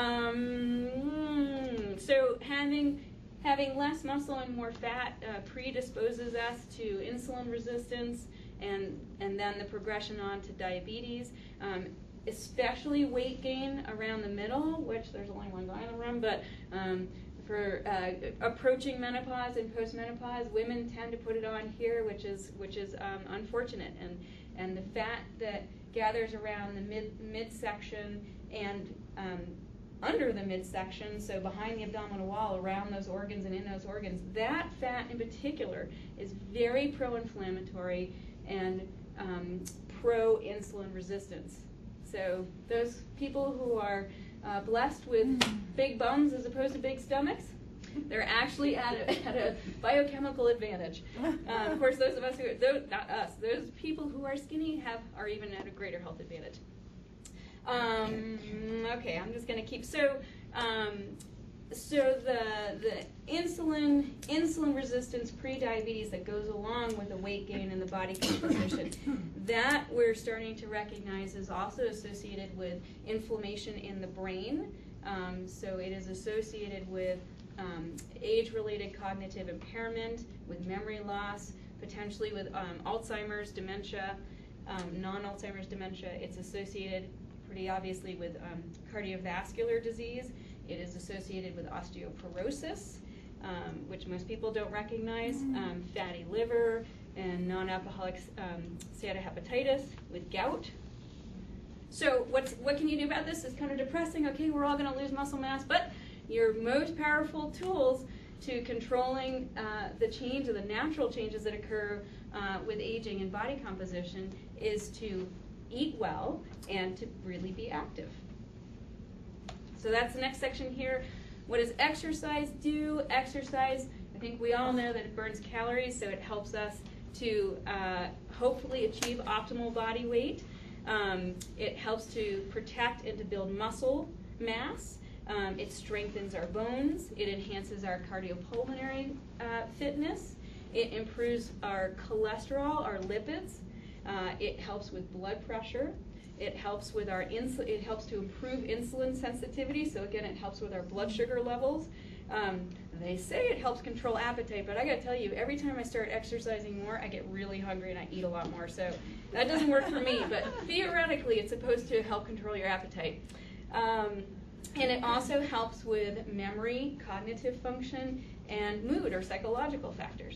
Um, so having having less muscle and more fat uh, predisposes us to insulin resistance, and and then the progression on to diabetes, um, especially weight gain around the middle, which there's only one guy in the room, but um, for uh, approaching menopause and postmenopause, women tend to put it on here, which is which is um, unfortunate, and and the fat that gathers around the mid midsection and um, under the midsection, so behind the abdominal wall, around those organs and in those organs, that fat in particular is very pro-inflammatory and um, pro-insulin resistance. So those people who are uh, blessed with big bums as opposed to big stomachs, they're actually at a, at a biochemical advantage. Uh, of course, those of us who, those, not us, those people who are skinny have are even at a greater health advantage. Um, okay, I'm just going to keep, so, um, so the, the insulin, insulin resistance pre-diabetes that goes along with the weight gain and the body composition, that we're starting to recognize is also associated with inflammation in the brain. Um, so it is associated with um, age-related cognitive impairment, with memory loss, potentially with um, Alzheimer's, dementia, um, non-Alzheimer's dementia. It's associated pretty obviously with um, cardiovascular disease. It is associated with osteoporosis, um, which most people don't recognize, um, fatty liver, and non-alcoholic um, steatohepatitis, with gout. So what's, what can you do about this? It's kind of depressing. Okay, we're all going to lose muscle mass, but your most powerful tools to controlling uh, the change, or the natural changes that occur uh, with aging and body composition, is to eat well and to really be active. So that's the next section here. What does exercise do? Exercise, I think we all know that it burns calories, so it helps us to uh, hopefully achieve optimal body weight. Um, it helps to protect and to build muscle mass. Um, it strengthens our bones. It enhances our cardiopulmonary uh, fitness. It improves our cholesterol, our lipids. Uh, it helps with blood pressure. It helps with our insulin. It helps to improve insulin sensitivity. So again, it helps with our blood sugar levels. Um, they say it helps control appetite, but I got to tell you, every time I start exercising more, I get really hungry and I eat a lot more. So that doesn't work for me. But theoretically, it's supposed to help control your appetite. Um, and it also helps with memory, cognitive function, and mood or psychological factors.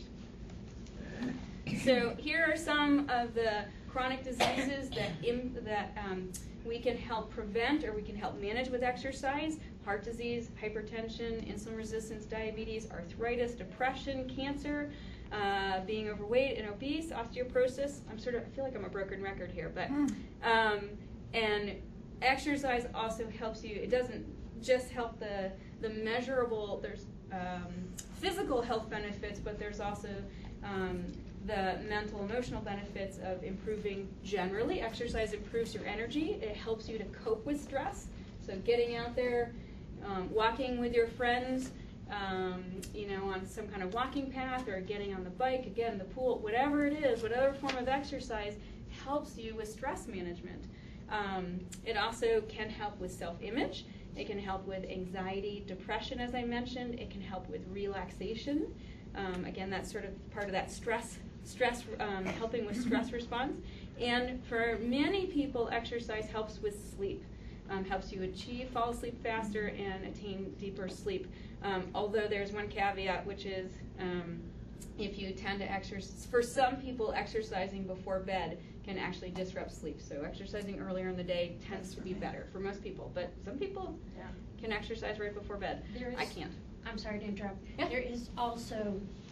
So here are some of the chronic diseases that im that um, we can help prevent or we can help manage with exercise: heart disease, hypertension, insulin resistance, diabetes, arthritis, depression, cancer, uh, being overweight and obese, osteoporosis. I'm sort of, I feel like I'm a broken record here, but um, and exercise also helps you. It doesn't just help the the measurable. There's um, physical health benefits, but there's also um, the mental, emotional benefits of improving generally. Exercise improves your energy. It helps you to cope with stress. So getting out there, um, walking with your friends, um, you know, on some kind of walking path or getting on the bike, again, the pool, whatever it is, whatever form of exercise helps you with stress management. Um, it also can help with self-image. It can help with anxiety, depression, as I mentioned. It can help with relaxation. Um, again, that's sort of part of that stress, stress um, helping with stress response. And for many people, exercise helps with sleep. Um, helps you achieve, fall asleep faster, and attain deeper sleep. Um, although there's one caveat, which is um, if you tend to exercise, for some people, exercising before bed can actually disrupt sleep. So exercising earlier in the day tends to be better for most people, but some people Yeah. can exercise right before bed. There is, I can't. I'm sorry to interrupt. Yeah. There is also,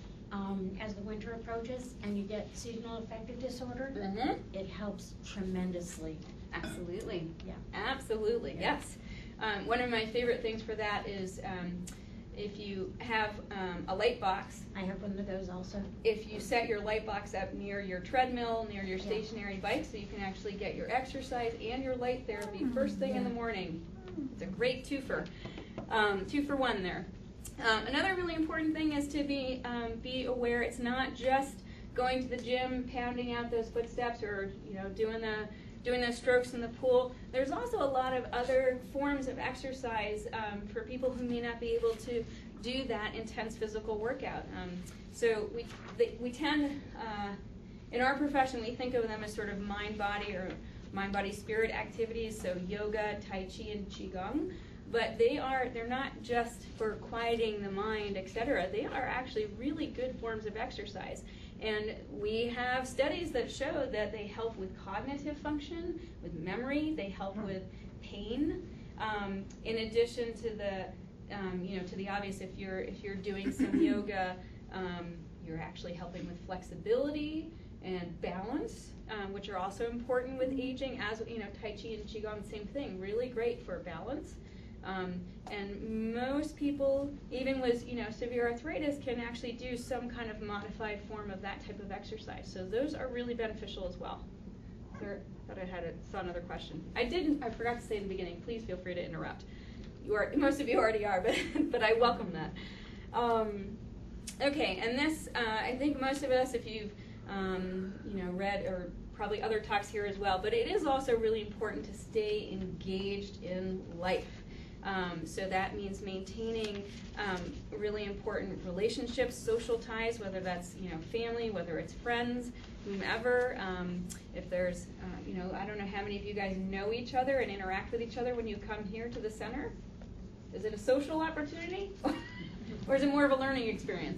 um, as the winter approaches and you get seasonal affective disorder, Mm-hmm. it helps tremendously. Absolutely. Yeah. Absolutely, Yeah. yes. Um, one of my favorite things for that is um, if you have um, a light box, I have one of those also. if you set your light box up near your treadmill, near your Yeah. stationary bike, so you can actually get your exercise and your light therapy first thing in the Yeah. morning. It's a great twofer, um, two for one there. Um, another really important thing is to be um, be aware it's not just going to the gym, pounding out those footsteps, or you know doing the doing those strokes in the pool. There's also a lot of other forms of exercise um, for people who may not be able to do that intense physical workout. Um, so we they, we tend, uh, in our profession, we think of them as sort of mind-body or mind-body-spirit activities, so yoga, tai chi, and qigong. But they are, they're not just for quieting the mind, et cetera. They are actually really good forms of exercise. And we have studies that show that they help with cognitive function, with memory, they help with pain. Um, in addition to the, um, you know, to the obvious, if you're if you're doing some yoga, um, you're actually helping with flexibility and balance, um, which are also important with aging. As you know, Tai Chi and Qigong, same thing, really great for balance. Um, and most people, even with you know severe arthritis, can actually do some kind of modified form of that type of exercise. So those are really beneficial as well. There, thought I had a, saw another question. I didn't. I forgot to say in the beginning. Please feel free to interrupt. You are most of you already are, but but I welcome that. Um, okay, and this uh, I think most of us, if you've um, you know read or probably other talks here as well, but it is also really important to stay engaged in life. Um, so that means maintaining um, really important relationships, social ties, whether that's you know family, whether it's friends, whomever. Um, if there's, uh, you know, I don't know how many of you guys know each other and interact with each other when you come here to the center. Is it a social opportunity, or is it more of a learning experience?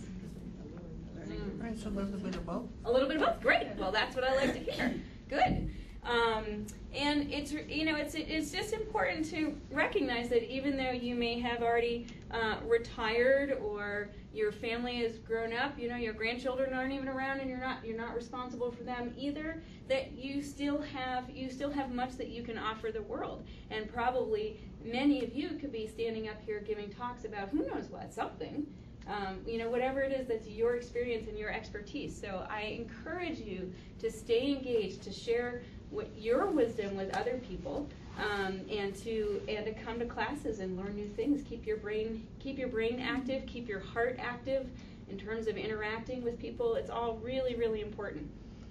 Mm. It's a little bit of both. A little bit of both. Great. Well, that's what I like to hear. Good. Um, and it's you know it's it's just important to recognize that even though you may have already uh, retired or your family has grown up, you know your grandchildren aren't even around and you're not you're not responsible for them either. That you still have you still have much that you can offer the world, and probably many of you could be standing up here giving talks about who knows what something. Um, you know, whatever it is that's your experience and your expertise. So I encourage you to stay engaged, to share what your wisdom with other people, um, and to and to come to classes and learn new things. Keep your brain keep your brain active, keep your heart active in terms of interacting with people. It's all really, really important.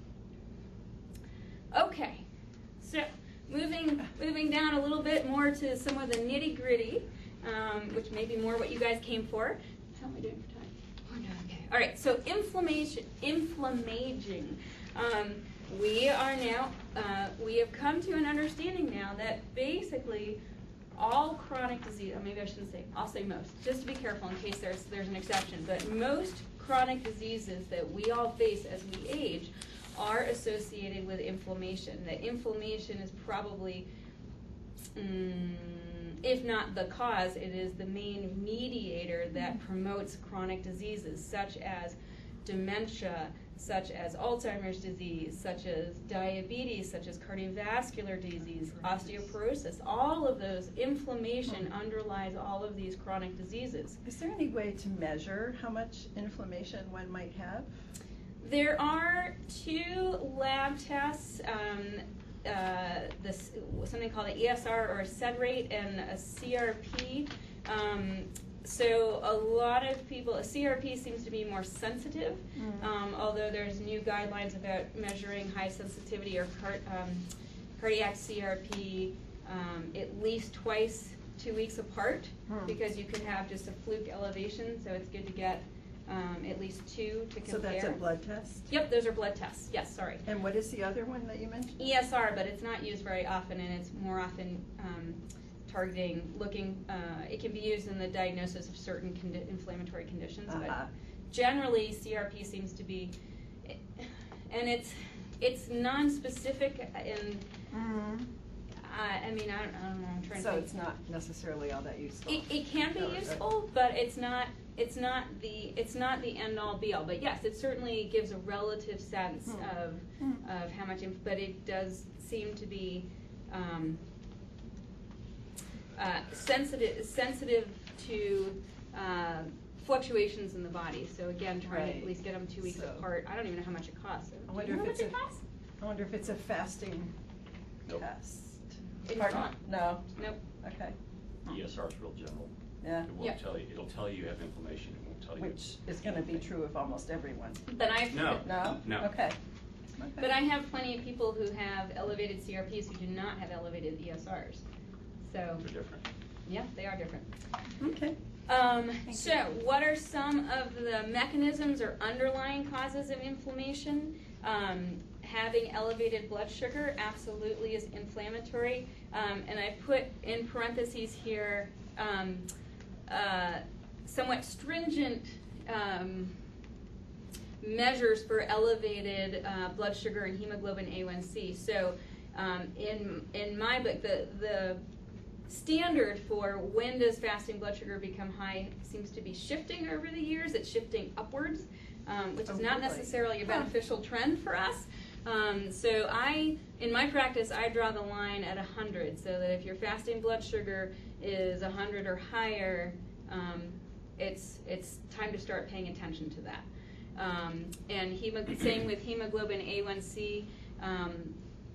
Okay, so moving moving down a little bit more to some of the nitty gritty, um, which may be more what you guys came for. How am I doing for time? Oh, no, okay. All right. So inflammation, inflammaging. Um, we are now. Uh, we have come to an understanding now that basically all chronic disease. Or maybe I shouldn't say. I'll say most, just to be careful in case there's there's an exception. But most chronic diseases that we all face as we age are associated with inflammation. That inflammation is probably. Um, If not the cause, it is the main mediator that promotes chronic diseases such as dementia, such as Alzheimer's disease, such as diabetes, such as cardiovascular disease, osteoporosis. All of those, inflammation underlies all of these chronic diseases. Is there any way to measure how much inflammation one might have? There are two lab tests. Um, Uh, this something called an E S R or a SED rate and a C R P. Um, so a lot of people, C R P seems to be more sensitive, Mm. um, although there's new guidelines about measuring high sensitivity or cart, um, cardiac C R P um, at least twice, two weeks apart, Hmm. because you could have just a fluke elevation, so it's good to get um, at least two to compare. So that's a blood test? Yep, those are blood tests, yes, sorry. And what is the other one that you mentioned? E S R, but it's not used very often, and it's more often um, targeting, looking, uh, it can be used in the diagnosis of certain condi- inflammatory conditions, Uh-huh. but generally C R P seems to be, and it's it's non-specific, and Mm. I, I mean, I don't, I don't know, I'm trying to So think. it's not necessarily all that useful? It, it can be No, right. useful, but it's not, it's not the, it's not the end-all be-all. But yes, it certainly gives a relative sense Hmm. of, Hmm. of how much, inf- but it does seem to be, um, uh, sensitive, sensitive to, uh, fluctuations in the body. So again, trying to Right. at least get them two weeks So- apart. I don't even know how much it costs. I Do wonder you know if how it's much it a- costs? I wonder if it's a fasting Nope. test? It's Pardon? not. No? Nope. Okay. E S R is real general. Yeah. It Yeah. won't tell you, it'll tell you you have inflammation, it won't tell you. Which is gonna be true of almost everyone. But I've, No. No? No. Okay. But I have plenty of people who have elevated C R Ps who do not have elevated E S Rs. So, They're different. yeah, they are different. Okay. Um, so, what are some of the mechanisms or underlying causes of inflammation? Um, having elevated blood sugar absolutely is inflammatory. Um, and I put in parentheses here um, uh, somewhat stringent um, measures for elevated uh, blood sugar and hemoglobin A one C. So, um, in in my book, the the standard for when does fasting blood sugar become high seems to be shifting over the years. It's shifting upwards, um, which Oh, is not really? necessarily a Huh. beneficial trend for us. Um, so I, in my practice, I draw the line at one hundred, so that if your fasting blood sugar is one hundred or higher, um, it's it's time to start paying attention to that. Um, and hemo- same with hemoglobin A one C. Um,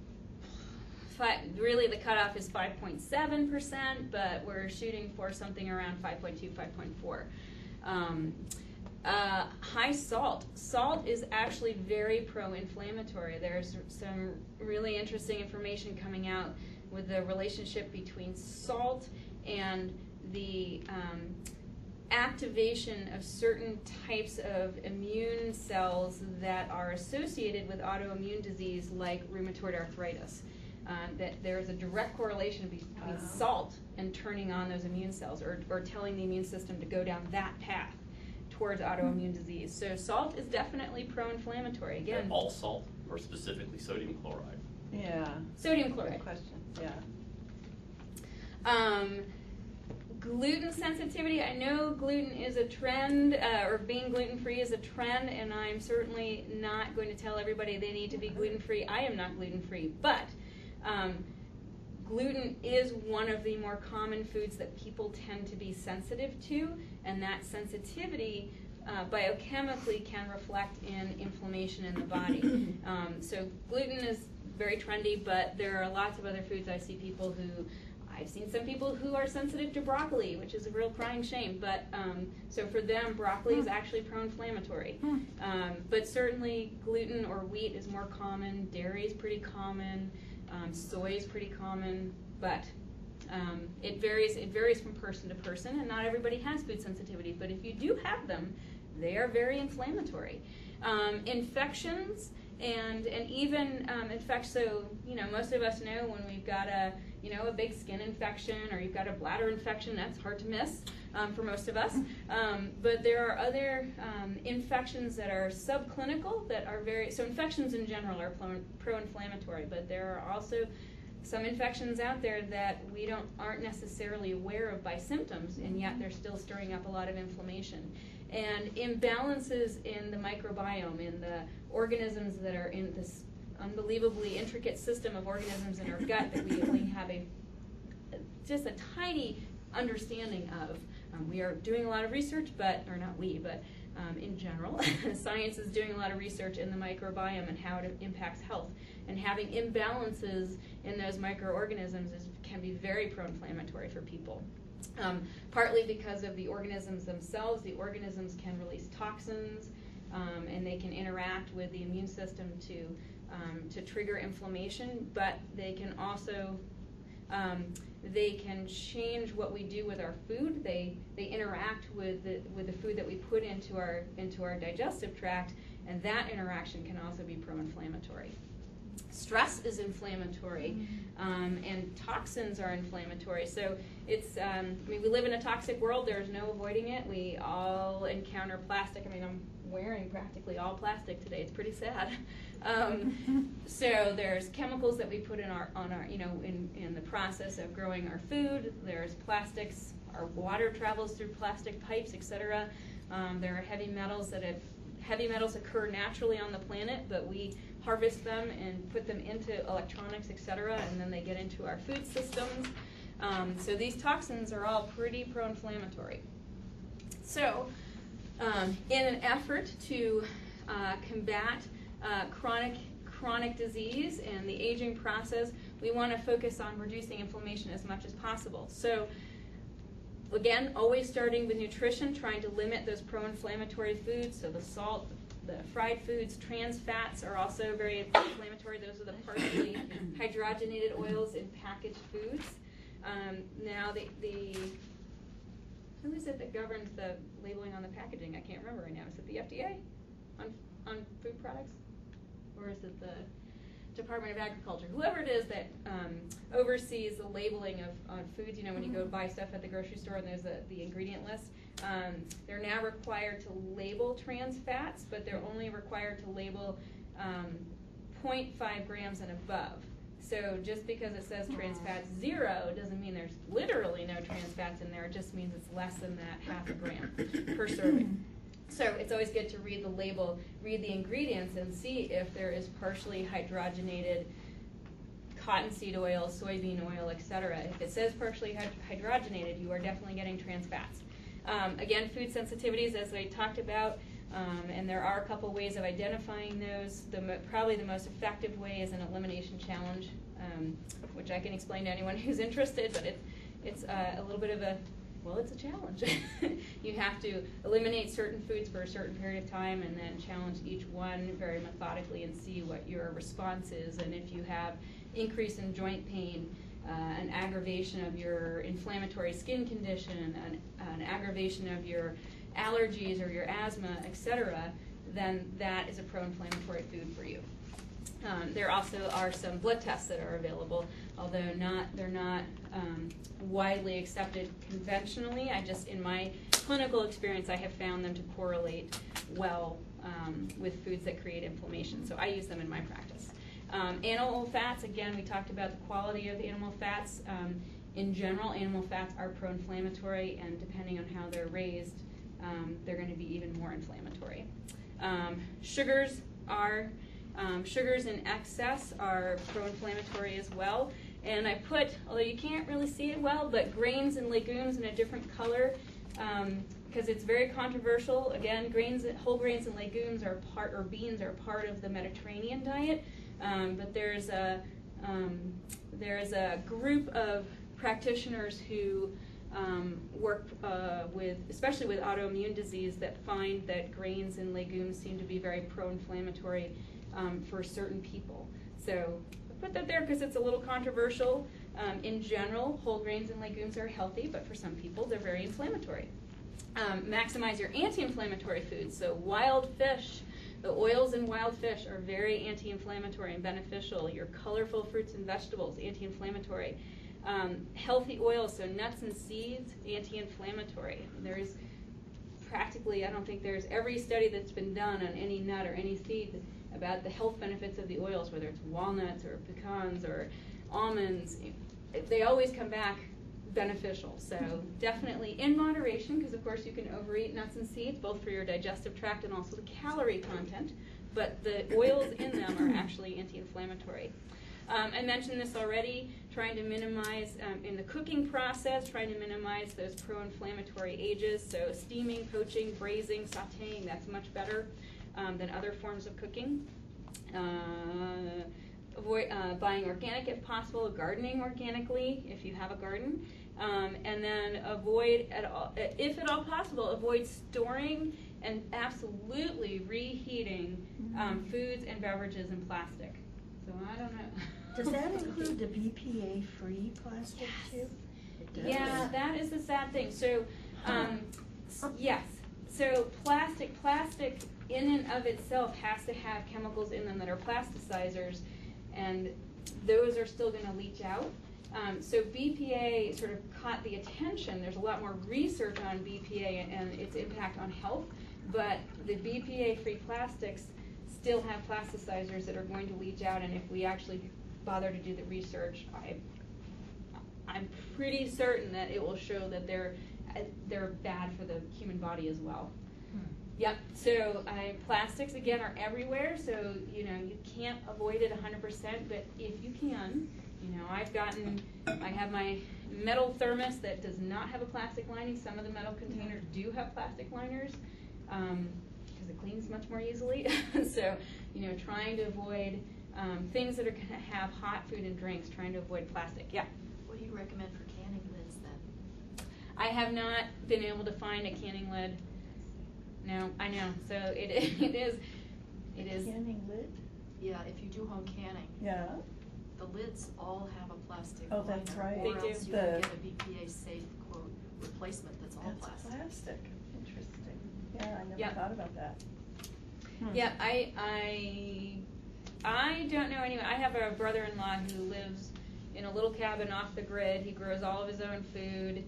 fi- really, the cutoff is five point seven percent, but we're shooting for something around five point two, five point four. Um, uh, high salt. Salt is actually very pro-inflammatory. There's some really interesting information coming out with the relationship between salt and the um, activation of certain types of immune cells that are associated with autoimmune disease like rheumatoid arthritis. Uh, that there is a direct correlation between Wow. salt and turning on those immune cells, or, or telling the immune system to go down that path towards autoimmune disease. So salt is definitely pro-inflammatory. Again, All salt, or specifically sodium chloride? Yeah. sodium Good chloride. question. Yeah. Um, gluten sensitivity. I know gluten is a trend, uh, or being gluten-free is a trend, and I'm certainly not going to tell everybody they need to be gluten-free. I am not gluten-free, but um, gluten is one of the more common foods that people tend to be sensitive to, and that sensitivity uh, biochemically can reflect in inflammation in the body. um, so gluten is very trendy, but there are lots of other foods. I see people who, I've seen some people who are sensitive to broccoli, which is a real crying shame, but um, so for them, broccoli is actually pro-inflammatory. Um, but certainly gluten or wheat is more common, dairy is pretty common, um, soy is pretty common, but um, it varies. It varies from person to person, and not everybody has food sensitivity. But if you do have them, they are very inflammatory. Um, infections and and even um, infect. So you know, most of us know when we've got a you know a big skin infection or you've got a bladder infection. That's hard to miss um, for most of us. Um, but there are other um, infections that are subclinical that are very. So infections in general are pro- pro-inflammatory, but there are also some infections out there that we don't aren't necessarily aware of by symptoms, and yet they're still stirring up a lot of inflammation. And imbalances in the microbiome, in the organisms that are in this unbelievably intricate system of organisms in our gut that we only have a just a tiny understanding of. Um, we are doing a lot of research, but or not we, but um, in general, science is doing a lot of research in the microbiome and how it impacts health. And having imbalances in those microorganisms is, can be very pro-inflammatory for people. Um, partly because of the organisms themselves. The organisms can release toxins, um, and they can interact with the immune system to um, to trigger inflammation. But they can also um, they can change what we do with our food. They they interact with the with the food that we put into our into our digestive tract, and that interaction can also be pro-inflammatory. Stress is inflammatory, um, and toxins are inflammatory. So it's, um, I mean, we live in a toxic world. There's no avoiding it. We all encounter plastic. I mean, I'm wearing practically all plastic today. It's pretty sad. Um, so there's chemicals that we put in our, on our, you know, in, in the process of growing our food. There's plastics. Our water travels through plastic pipes, et cetera. Um, there are heavy metals that have, heavy metals occur naturally on the planet, but we harvest them and put them into electronics, et cetera, and then they get into our food systems. Um, so these toxins are all pretty pro-inflammatory. So um, in an effort to uh, combat uh, chronic chronic disease and the aging process, we want to focus on reducing inflammation as much as possible. So again, always starting with nutrition, trying to limit those pro-inflammatory foods, so the salt, the fried foods. Trans fats are also very inflammatory. Those are the partially hydrogenated oils in packaged foods. Um, now, the, the who is it that governs the labeling on the packaging? I can't remember right now. Is it the F D A on on food products, or is it the Department of Agriculture? Whoever it is that um, oversees the labeling of on foods. You know, when you go buy stuff at the grocery store and there's a, the ingredient list. Um, they're now required to label trans fats, but they're only required to label um, zero point five grams and above. So just because it says trans fats zero doesn't mean there's literally no trans fats in there. It just means it's less than that half a gram per serving. So it's always good to read the label, read the ingredients, and see if there is partially hydrogenated cottonseed oil, soybean oil, et cetera. If it says partially hydrogenated, you are definitely getting trans fats. Um, again, food sensitivities, as I talked about, um, and there are a couple ways of identifying those. The mo- probably the most effective way is an elimination challenge, um, which I can explain to anyone who's interested, but it, it's uh, a little bit of a, well, it's a challenge. You have to eliminate certain foods for a certain period of time and then challenge each one very methodically and see what your response is, and if you have increase in joint pain, Uh, an aggravation of your inflammatory skin condition, an, an aggravation of your allergies or your asthma, et cetera, then that is a pro-inflammatory food for you. Um, there also are some blood tests that are available, although not they're not um, widely accepted conventionally. I just, in my clinical experience, I have found them to correlate well um, with foods that create inflammation. So I use them in my practice. Um, animal fats, again, we talked about the quality of the animal fats. Um, in general, animal fats are pro-inflammatory, and depending on how they're raised, um, they're going to be even more inflammatory. Um, sugars are, um, sugars in excess are pro-inflammatory as well. And I put, although you can't really see it well, but grains and legumes in a different color, um, because it's very controversial. Again, grains, whole grains and legumes are part, or beans are part of the Mediterranean diet. Um, but there's a um, there's a group of practitioners who um, work uh, with, especially with autoimmune disease, that find that grains and legumes seem to be very pro-inflammatory um, for certain people. So I put that there because it's a little controversial. Um, in general, whole grains and legumes are healthy, but for some people, they're very inflammatory. Um, maximize your anti-inflammatory foods. So wild fish. The oils in wild fish are very anti-inflammatory and beneficial. Your colorful fruits and vegetables, anti-inflammatory. Um, healthy oils, so nuts and seeds, anti-inflammatory. There's practically, I don't think there's every study that's been done on any nut or any seed about the health benefits of the oils, whether it's walnuts or pecans or almonds. They always come back beneficial. So definitely in moderation, because of course you can overeat nuts and seeds, both for your digestive tract and also the calorie content, but the oils in them are actually anti-inflammatory. Um, I mentioned this already, trying to minimize, um, in the cooking process, trying to minimize those pro-inflammatory ages, so steaming, poaching, braising, sauteing, that's much better um, than other forms of cooking. Uh, avoid uh, buying organic if possible, gardening organically if you have a garden, um, and then avoid at all, if at all possible, avoid storing and absolutely reheating um, foods and beverages in plastic. So I don't know. Does that include the B P A-free plastic too? It does. Yeah, that is the sad thing. So, um, s- yes. So plastic, plastic in and of itself has to have chemicals in them that are plasticizers, and those are still going to leach out. Um, so B P A sort of caught the attention. There's a lot more research on B P A and its impact on health, but the B P A-free plastics still have plasticizers that are going to leach out, and if we actually bother to do the research, I, I'm pretty certain that it will show that they're uh, they're bad for the human body as well. Yep. So uh, plastics again are everywhere. So you know you can't avoid it one hundred percent, but if you can, you know I've gotten, I have my metal thermos that does not have a plastic lining. Some of the metal containers do have plastic liners um, because it cleans much more easily. So you know trying to avoid um, things that are going to have hot food and drinks. Trying to avoid plastic. Yeah. What do you recommend for canning lids then? I have not been able to find a canning lid. No, I know. So it it is it is Canning lid? Yeah, if you do home canning, Yeah. the lids all have a plastic Oh, that's liner, right. They Or do. else you The- can get a B P A safe quote replacement that's all That's plastic. plastic. Interesting. Yeah, I never Yep. thought about that. Hmm. Yeah, I I I don't know anyone. I have a brother-in-law who lives in a little cabin off the grid. He grows all of his own food.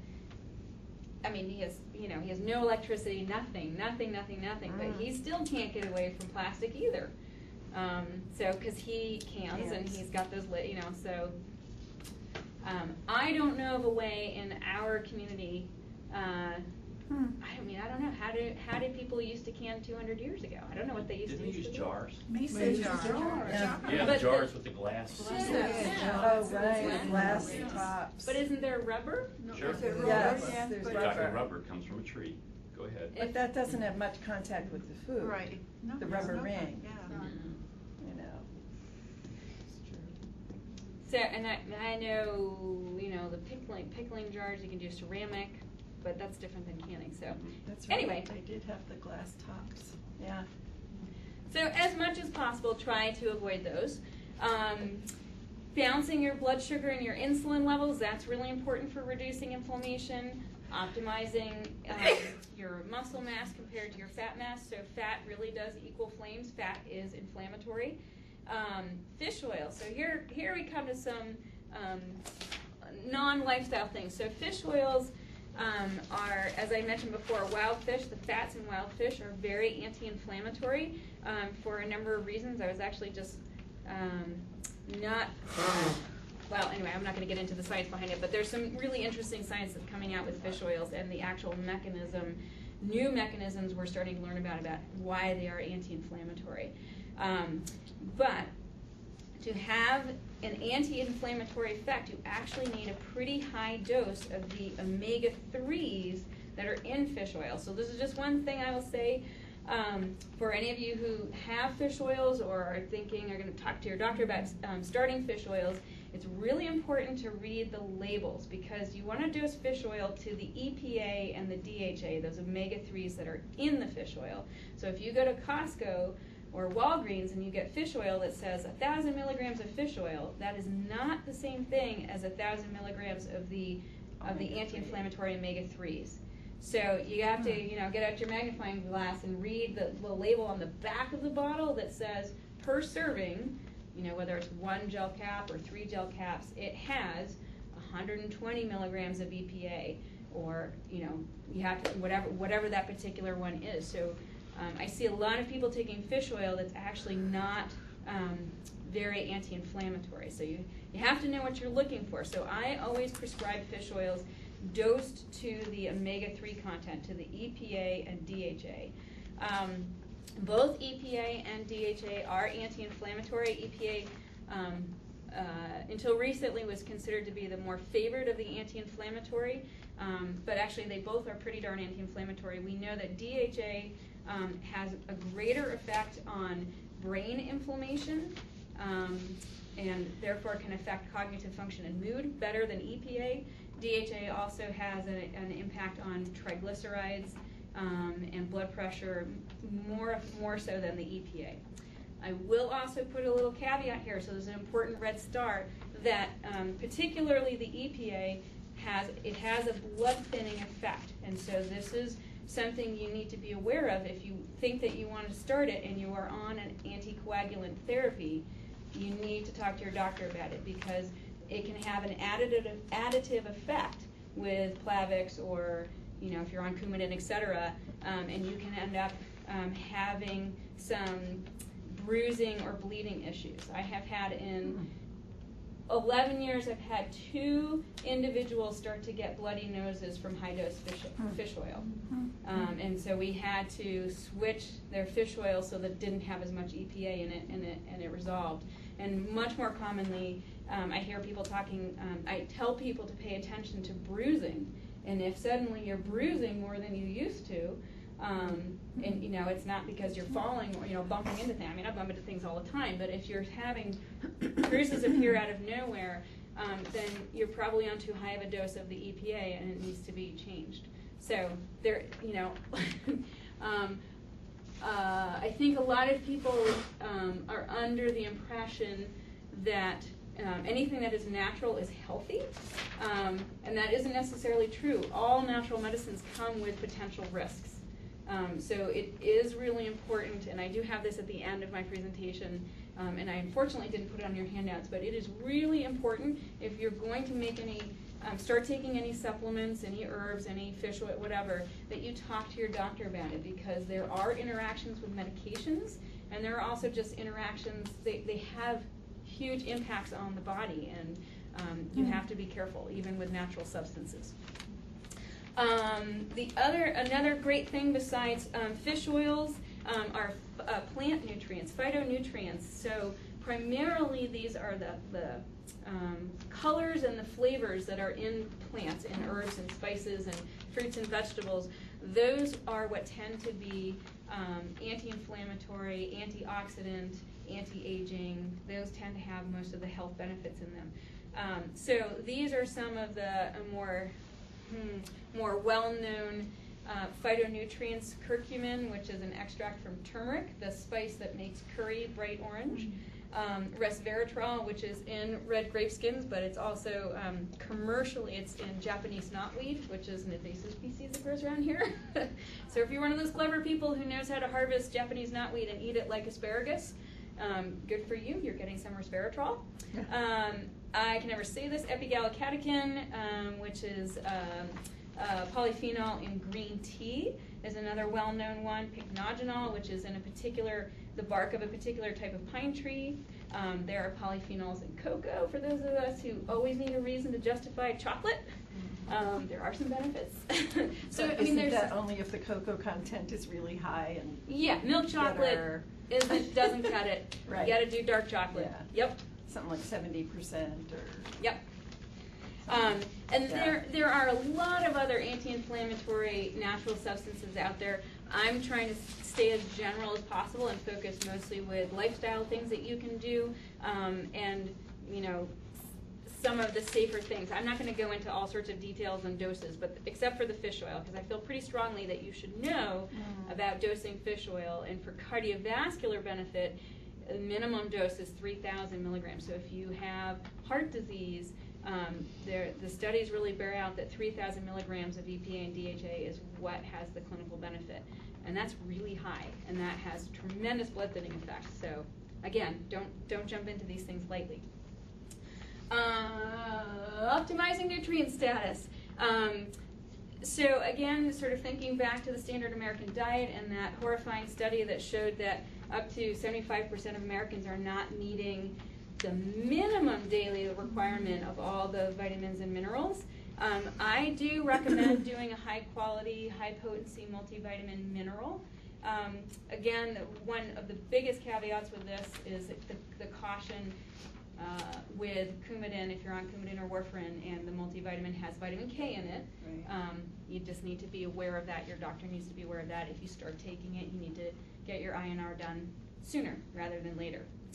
I mean, he has, you know, he has no electricity, nothing, nothing, nothing, nothing. But he still can't get away from plastic either. Um, so, because he cans and Cans. he's got those, li- you know, so um, I don't know of a way in our community. Uh, Hmm. I mean, I don't know how do how did people used to can two hundred years ago? I don't know what they used Didn't to they use use to do. jars? Mason jar. jar. Yeah. Yeah, the But the- jars with the glass. Yeah. Oh, right, Yeah. glass tops. But isn't there rubber? Sure. Is it rubber? Yes, Yeah, there's but- We're talking rubber. rubber comes from a tree. Go ahead. But that doesn't have much contact with the food. Right. No, The there's rubber no- ring. Yeah. You know. So, and I, I know, you know, the pickling pickling jars you can do ceramic, but that's different than canning. So, That's right. Anyway. They did have the glass tops. Yeah. so as much as possible, try to avoid those. Um, balancing your blood sugar and your insulin levels, that's really important for reducing inflammation. Optimizing um, your muscle mass compared to your fat mass. So fat really does equal flames. Fat is inflammatory. Um, fish oil. So here, here we come to some um, non-lifestyle things. So fish oils um, are, as I mentioned before, wild fish. The fats in wild fish are very anti-inflammatory um, for a number of reasons. I was actually just um, not, well, anyway, I'm not going to get into the science behind it, but there's some really interesting science that's coming out with fish oils and the actual mechanism, new mechanisms we're starting to learn about, about why they are anti-inflammatory. Um, but to have an anti-inflammatory effect, you actually need a pretty high dose of the omega threes that are in fish oil. So this is just one thing I will say. Um, for any of you who have fish oils or are thinking are going to talk to your doctor about um, starting fish oils, it's really important to read the labels because you want to dose fish oil to the E P A and the D H A, those omega threes that are in the fish oil. So if you go to Costco or Walgreens and you get fish oil that says one thousand milligrams of fish oil, that is not the same thing as one thousand milligrams of the of the anti-inflammatory omega threes. So you have to, you know, get out your magnifying glass and read the, the label on the back of the bottle that says per serving, you know, whether it's one gel cap or three gel caps, it has one hundred twenty milligrams of E P A, or you know, you have to whatever whatever that particular one is. So um, I see a lot of people taking fish oil that's actually not um, very anti-inflammatory. So you you have to know what you're looking for. So I always prescribe fish oils dosed to the omega three content, to the E P A and D H A. Um, both E P A and D H A are anti-inflammatory. E P A, um, uh, until recently, was considered to be the more favored of the anti-inflammatory, um, but actually they both are pretty darn anti-inflammatory. We know that D H A um, has a greater effect on brain inflammation, um, and therefore can affect cognitive function and mood better than E P A. D H A also has a, an impact on triglycerides um, and blood pressure more, more so than the E P A. I will also put a little caveat here, so there's an important red star, that um, particularly the E P A has, it has a blood thinning effect, and so this is something you need to be aware of. If you think that you want to start it and you are on an anticoagulant therapy, you need to talk to your doctor about it, because it can have an additive additive effect with Plavix, or you know, if you're on Coumadin, et cetera, um, and you can end up um, having some bruising or bleeding issues. I have had in eleven years, I've had two individuals start to get bloody noses from high-dose fish, fish oil. Um, and so we had to switch their fish oil so that it didn't have as much E P A in it, and it, and it resolved. And much more commonly, um, I hear people talking, um, I tell people to pay attention to bruising. And if suddenly you're bruising more than you used to, um, and you know, it's not because you're falling or, you know, bumping into things. I mean, I bump into things all the time, but if you're having bruises appear out of nowhere, um, then you're probably on too high of a dose of the E P A, and it needs to be changed. So there, you know, um, uh, I think a lot of people um, are under the impression that um, anything that is natural is healthy, um, and that isn't necessarily true. All natural medicines come with potential risks. Um, so it is really important, and I do have this at the end of my presentation, um, and I unfortunately didn't put it on your handouts, but it is really important if you're going to make any, um, start taking any supplements, any herbs, any fish oil, whatever, that you talk to your doctor about it, because there are interactions with medications, and there are also just interactions, they, they have huge impacts on the body, and um, you have to be careful, even with natural substances. Um, the other, another great thing besides um, fish oils um, are uh, plant nutrients, phytonutrients. So primarily these are the, the um, colors and the flavors that are in plants, in herbs and spices and fruits and vegetables. Those are what tend to be um, anti-inflammatory, antioxidant, anti-aging. Those tend to have most of the health benefits in them. Um, so these are some of the uh, more Hmm, more well-known uh, phytonutrients. Curcumin, which is an extract from turmeric, the spice that makes curry bright orange. Um, resveratrol, which is in red grape skins, but it's also um, commercially, it's in Japanese knotweed, which is an invasive species that grows around here. So if you're one of those clever people who knows how to harvest Japanese knotweed and eat it like asparagus, um, good for you, you're getting some resveratrol. Um, I can never say this, epigallocatechin, um, which is um, uh, polyphenol in green tea, is another well-known one. Pycnogenol, which is in a particular, the bark of a particular type of pine tree. Um, there are polyphenols in cocoa, for those of us who always need a reason to justify chocolate. Um, there are some benefits. So, but I mean, isn't there's that only if the cocoa content is really high and yeah, milk chocolate our... isn't doesn't cut it. Right. You got to do dark chocolate. Yeah. Yep. Something like seventy percent or... Yep. Um, and Yeah. there there are a lot of other anti-inflammatory natural substances out there. I'm trying to stay as general as possible and focus mostly with lifestyle things that you can do, um, and you know, some of the safer things. I'm not going to go into all sorts of details and doses, but except for the fish oil, because I feel pretty strongly that you should know Mm. about dosing fish oil. And for cardiovascular benefit, the minimum dose is three thousand milligrams. So if you have heart disease, um, there, the studies really bear out that three thousand milligrams of E P A and D H A is what has the clinical benefit. And that's really high, and that has tremendous blood thinning effects. So again, don't, don't jump into these things lightly. Uh, optimizing nutrient status. Um, so again, sort of thinking back to the standard American diet and that horrifying study that showed that up to seventy-five percent of Americans are not meeting the minimum daily requirement of all the vitamins and minerals. Um, I do recommend doing a high quality, high potency multivitamin mineral. Um, again, one of the biggest caveats with this is the, the caution uh, with Coumadin, if you're on Coumadin or warfarin and the multivitamin has vitamin K in it. Right. Um, you just need to be aware of that. Your doctor needs to be aware of that. If you start taking it, you need to get your I N R done sooner rather than later.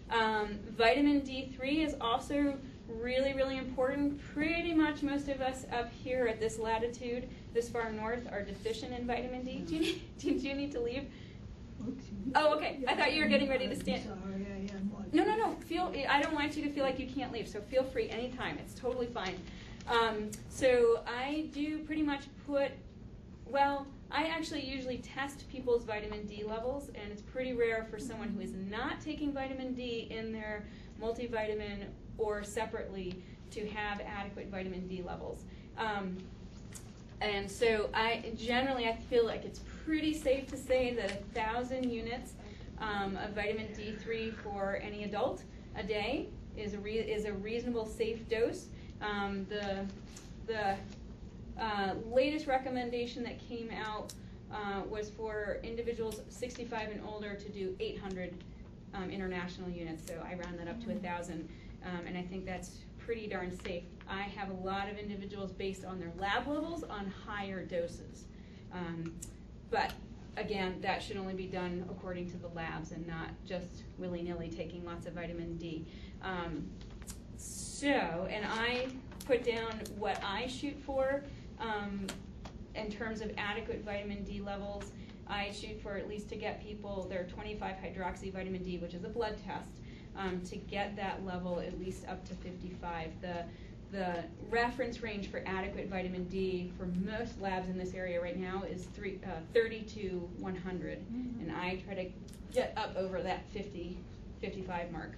Um, vitamin D three is also really, really important. Pretty much most of us up here at this latitude, this far north, are deficient in vitamin D. Do you need, did you need to leave? Oh, okay. I thought you were getting ready to stand. Sorry, I am watching. No, no, no. Feel. I don't want you to feel like you can't leave. So feel free anytime. It's totally fine. Um, so I do pretty much put. Well, I actually usually test people's vitamin D levels, and it's pretty rare for someone who is not taking vitamin D in their multivitamin or separately to have adequate vitamin D levels. Um, and so I generally I feel like it's pretty safe to say that a thousand units um, of vitamin D three for any adult a day is a re- is a reasonable, safe dose. Um, the the uh, latest recommendation that came out uh, was for individuals sixty-five and older to do eight hundred um, international units. So I round that up to a thousand, um, and I think that's pretty darn safe. I have a lot of individuals based on their lab levels on higher doses. Um, but again, that should only be done according to the labs and not just willy-nilly taking lots of vitamin D. Um, so, and I put down what I shoot for um, in terms of adequate vitamin D levels. I shoot for at least to get people their twenty-five hydroxy vitamin D, which is a blood test, um, to get that level at least up to fifty-five. The The reference range for adequate vitamin D for most labs in this area right now is three, uh, thirty to one hundred, mm-hmm. and I try to get up over that fifty, fifty-five mark.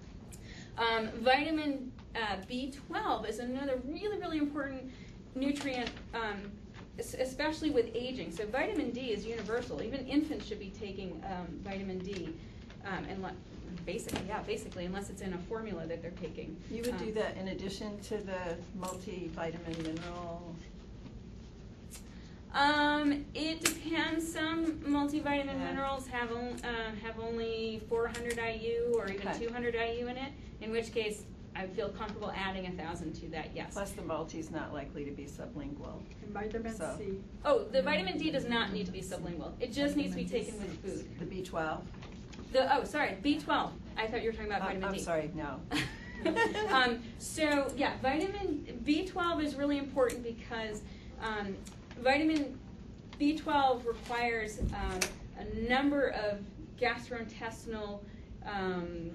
Um, vitamin uh, B twelve is another really, really important nutrient, um, especially with aging. So vitamin D is universal. Even infants should be taking um, vitamin D, um, and le- basically, yeah, basically, unless it's in a formula that they're taking. You would um, do that in addition to the multivitamin mineral? Um, it depends. Some multivitamin Yeah. minerals have on, uh, have only four hundred I U or even Okay. two hundred I U in it. In which case, I feel comfortable adding a thousand to that. Yes. Plus the multi's not likely to be sublingual. And vitamin So- C. Oh, the vitamin D does not need to be sublingual. It just needs to be taken with food. The B twelve? The oh, sorry, B twelve. I thought you were talking about I'm- vitamin I'm D. sorry, no. um, so yeah, vitamin B twelve is really important because um, vitamin B twelve requires um, a number of gastrointestinal um,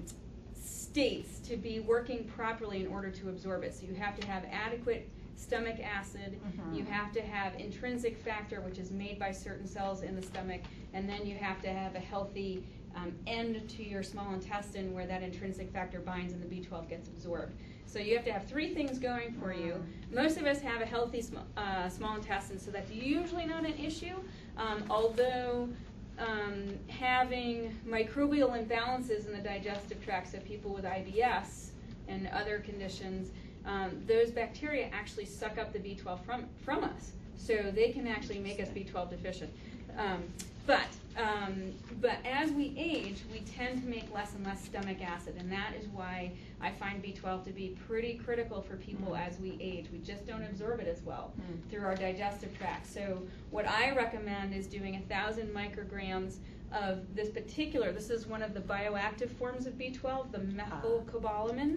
states to be working properly in order to absorb it. So you have to have adequate stomach acid, Mhm. you have to have intrinsic factor, which is made by certain cells in the stomach, and then you have to have a healthy um, end to your small intestine where that intrinsic factor binds and the B twelve gets absorbed. So you have to have three things going for you. Most of us have a healthy sm- uh, small intestine, so that's usually not an issue, um, although um, having microbial imbalances in the digestive tract, so people with I B S and other conditions, um, those bacteria actually suck up the B twelve from, from us, so they can actually make us B twelve deficient. Um, but um, but as we age, we tend to make less and less stomach acid, and that is why I find B twelve to be pretty critical for people mm. as we age. We just don't absorb it as well mm. through our digestive tract. So what I recommend is doing a thousand micrograms of this particular. This is one of the bioactive forms of B twelve, the methylcobalamin.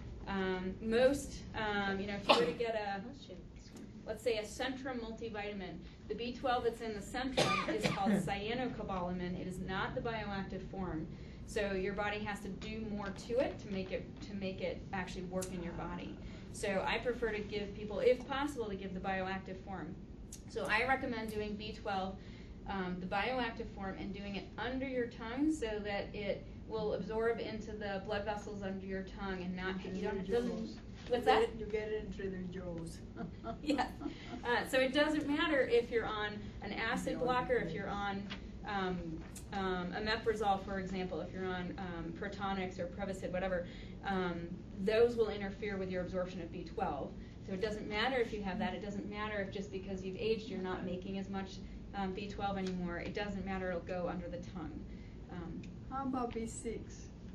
Um, most, um, you know, if you were to get a, let's say a Centrum multivitamin, the B twelve that's in the Centrum is called cyanocobalamin. It is not the bioactive form. So your body has to do more to it to make it to make it actually work in your body. So I prefer to give people, if possible, to give the bioactive form. So I recommend doing B twelve, um, the bioactive form, and doing it under your tongue so that it will absorb into the blood vessels under your tongue and not, you don't, it doesn't, what's that? You get it into the jaws. Yes. Uh, so it doesn't matter if you're on an acid blocker, if you're on um, um, omeprazole, for example, if you're on um, Protonix or Prevacid, whatever, um, those will interfere with your absorption of B twelve. So it doesn't matter if you have that. It doesn't matter if just because you've aged you're not making as much um, B twelve anymore. It doesn't matter. It'll go under the tongue. Um, How about B six?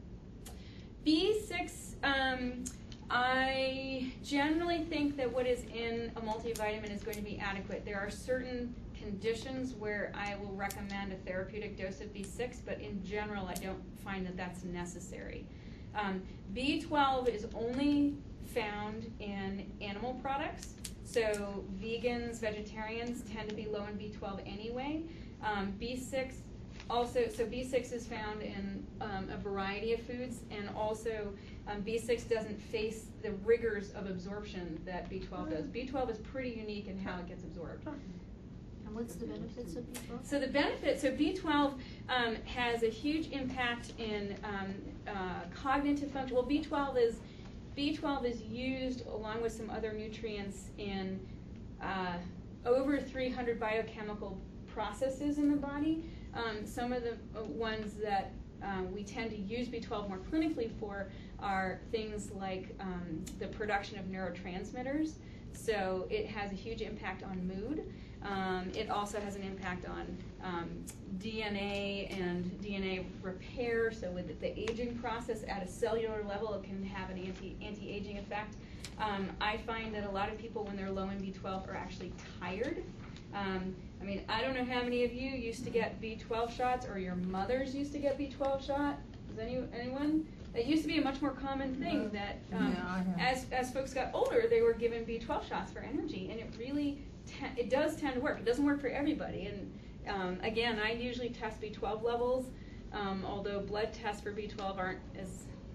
B six, um, I generally think that what is in a multivitamin is going to be adequate. There are certain conditions where I will recommend a therapeutic dose of B six, but in general I don't find that that's necessary. Um, B twelve is only found in animal products, so vegans, vegetarians tend to be low in B twelve anyway. Um, B six also, so B six is found in um, a variety of foods, and also um, B six doesn't face the rigors of absorption that B twelve does. B twelve is pretty unique in how it gets absorbed. And what's the benefits of B twelve? So the benefit, so B twelve um, has a huge impact in um, uh, cognitive function. Well, B twelve is B twelve is used along with some other nutrients in uh, over three hundred biochemical processes in the body. Um, some of the uh, ones that um, we tend to use B twelve more clinically for are things like um, the production of neurotransmitters. So it has a huge impact on mood. Um, it also has an impact on um, D N A and D N A repair. So with the aging process at a cellular level, it can have an anti, anti-aging effect. Um, I find that a lot of people, when they're low in B twelve, are actually tired. Um, I mean, I don't know how many of you used to get B twelve shots, or your mothers used to get B twelve shot. Does any, anyone? That used to be a much more common thing that um, Yeah, I have. as, as folks got older, they were given B twelve shots for energy, and it really, te- it does tend to work. It doesn't work for everybody, and um, again, I usually test B twelve levels, um, although blood tests for B twelve aren't as,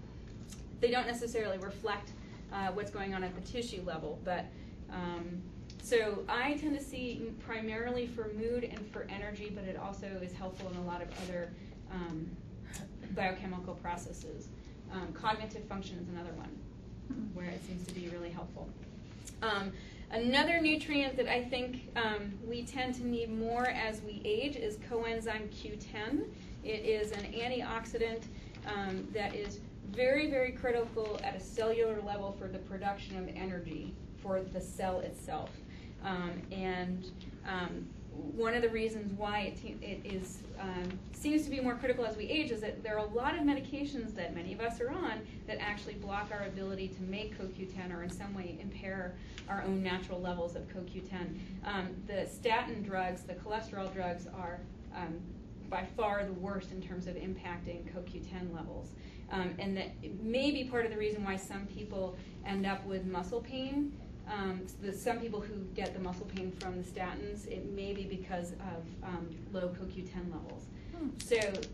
they don't necessarily reflect uh, what's going on at the tissue level, but um, so I tend to see primarily for mood and for energy, but it also is helpful in a lot of other um, biochemical processes. Um, cognitive function is another one where it seems to be really helpful. Um, another nutrient that I think um, we tend to need more as we age is coenzyme Q ten. It is an antioxidant um, that is very, very critical at a cellular level for the production of energy for the cell itself. Um, and um, one of the reasons why it, te- it is um, seems to be more critical as we age is that there are a lot of medications that many of us are on that actually block our ability to make C O Q ten or in some way impair our own natural levels of C O Q ten. Um, the statin drugs, the cholesterol drugs, are um, by far the worst in terms of impacting C O Q ten levels. Um, and that may be part of the reason why some people end up with muscle pain. Um, so the, some people who get the muscle pain from the statins, it may be because of um, low C O Q ten levels. Hmm. So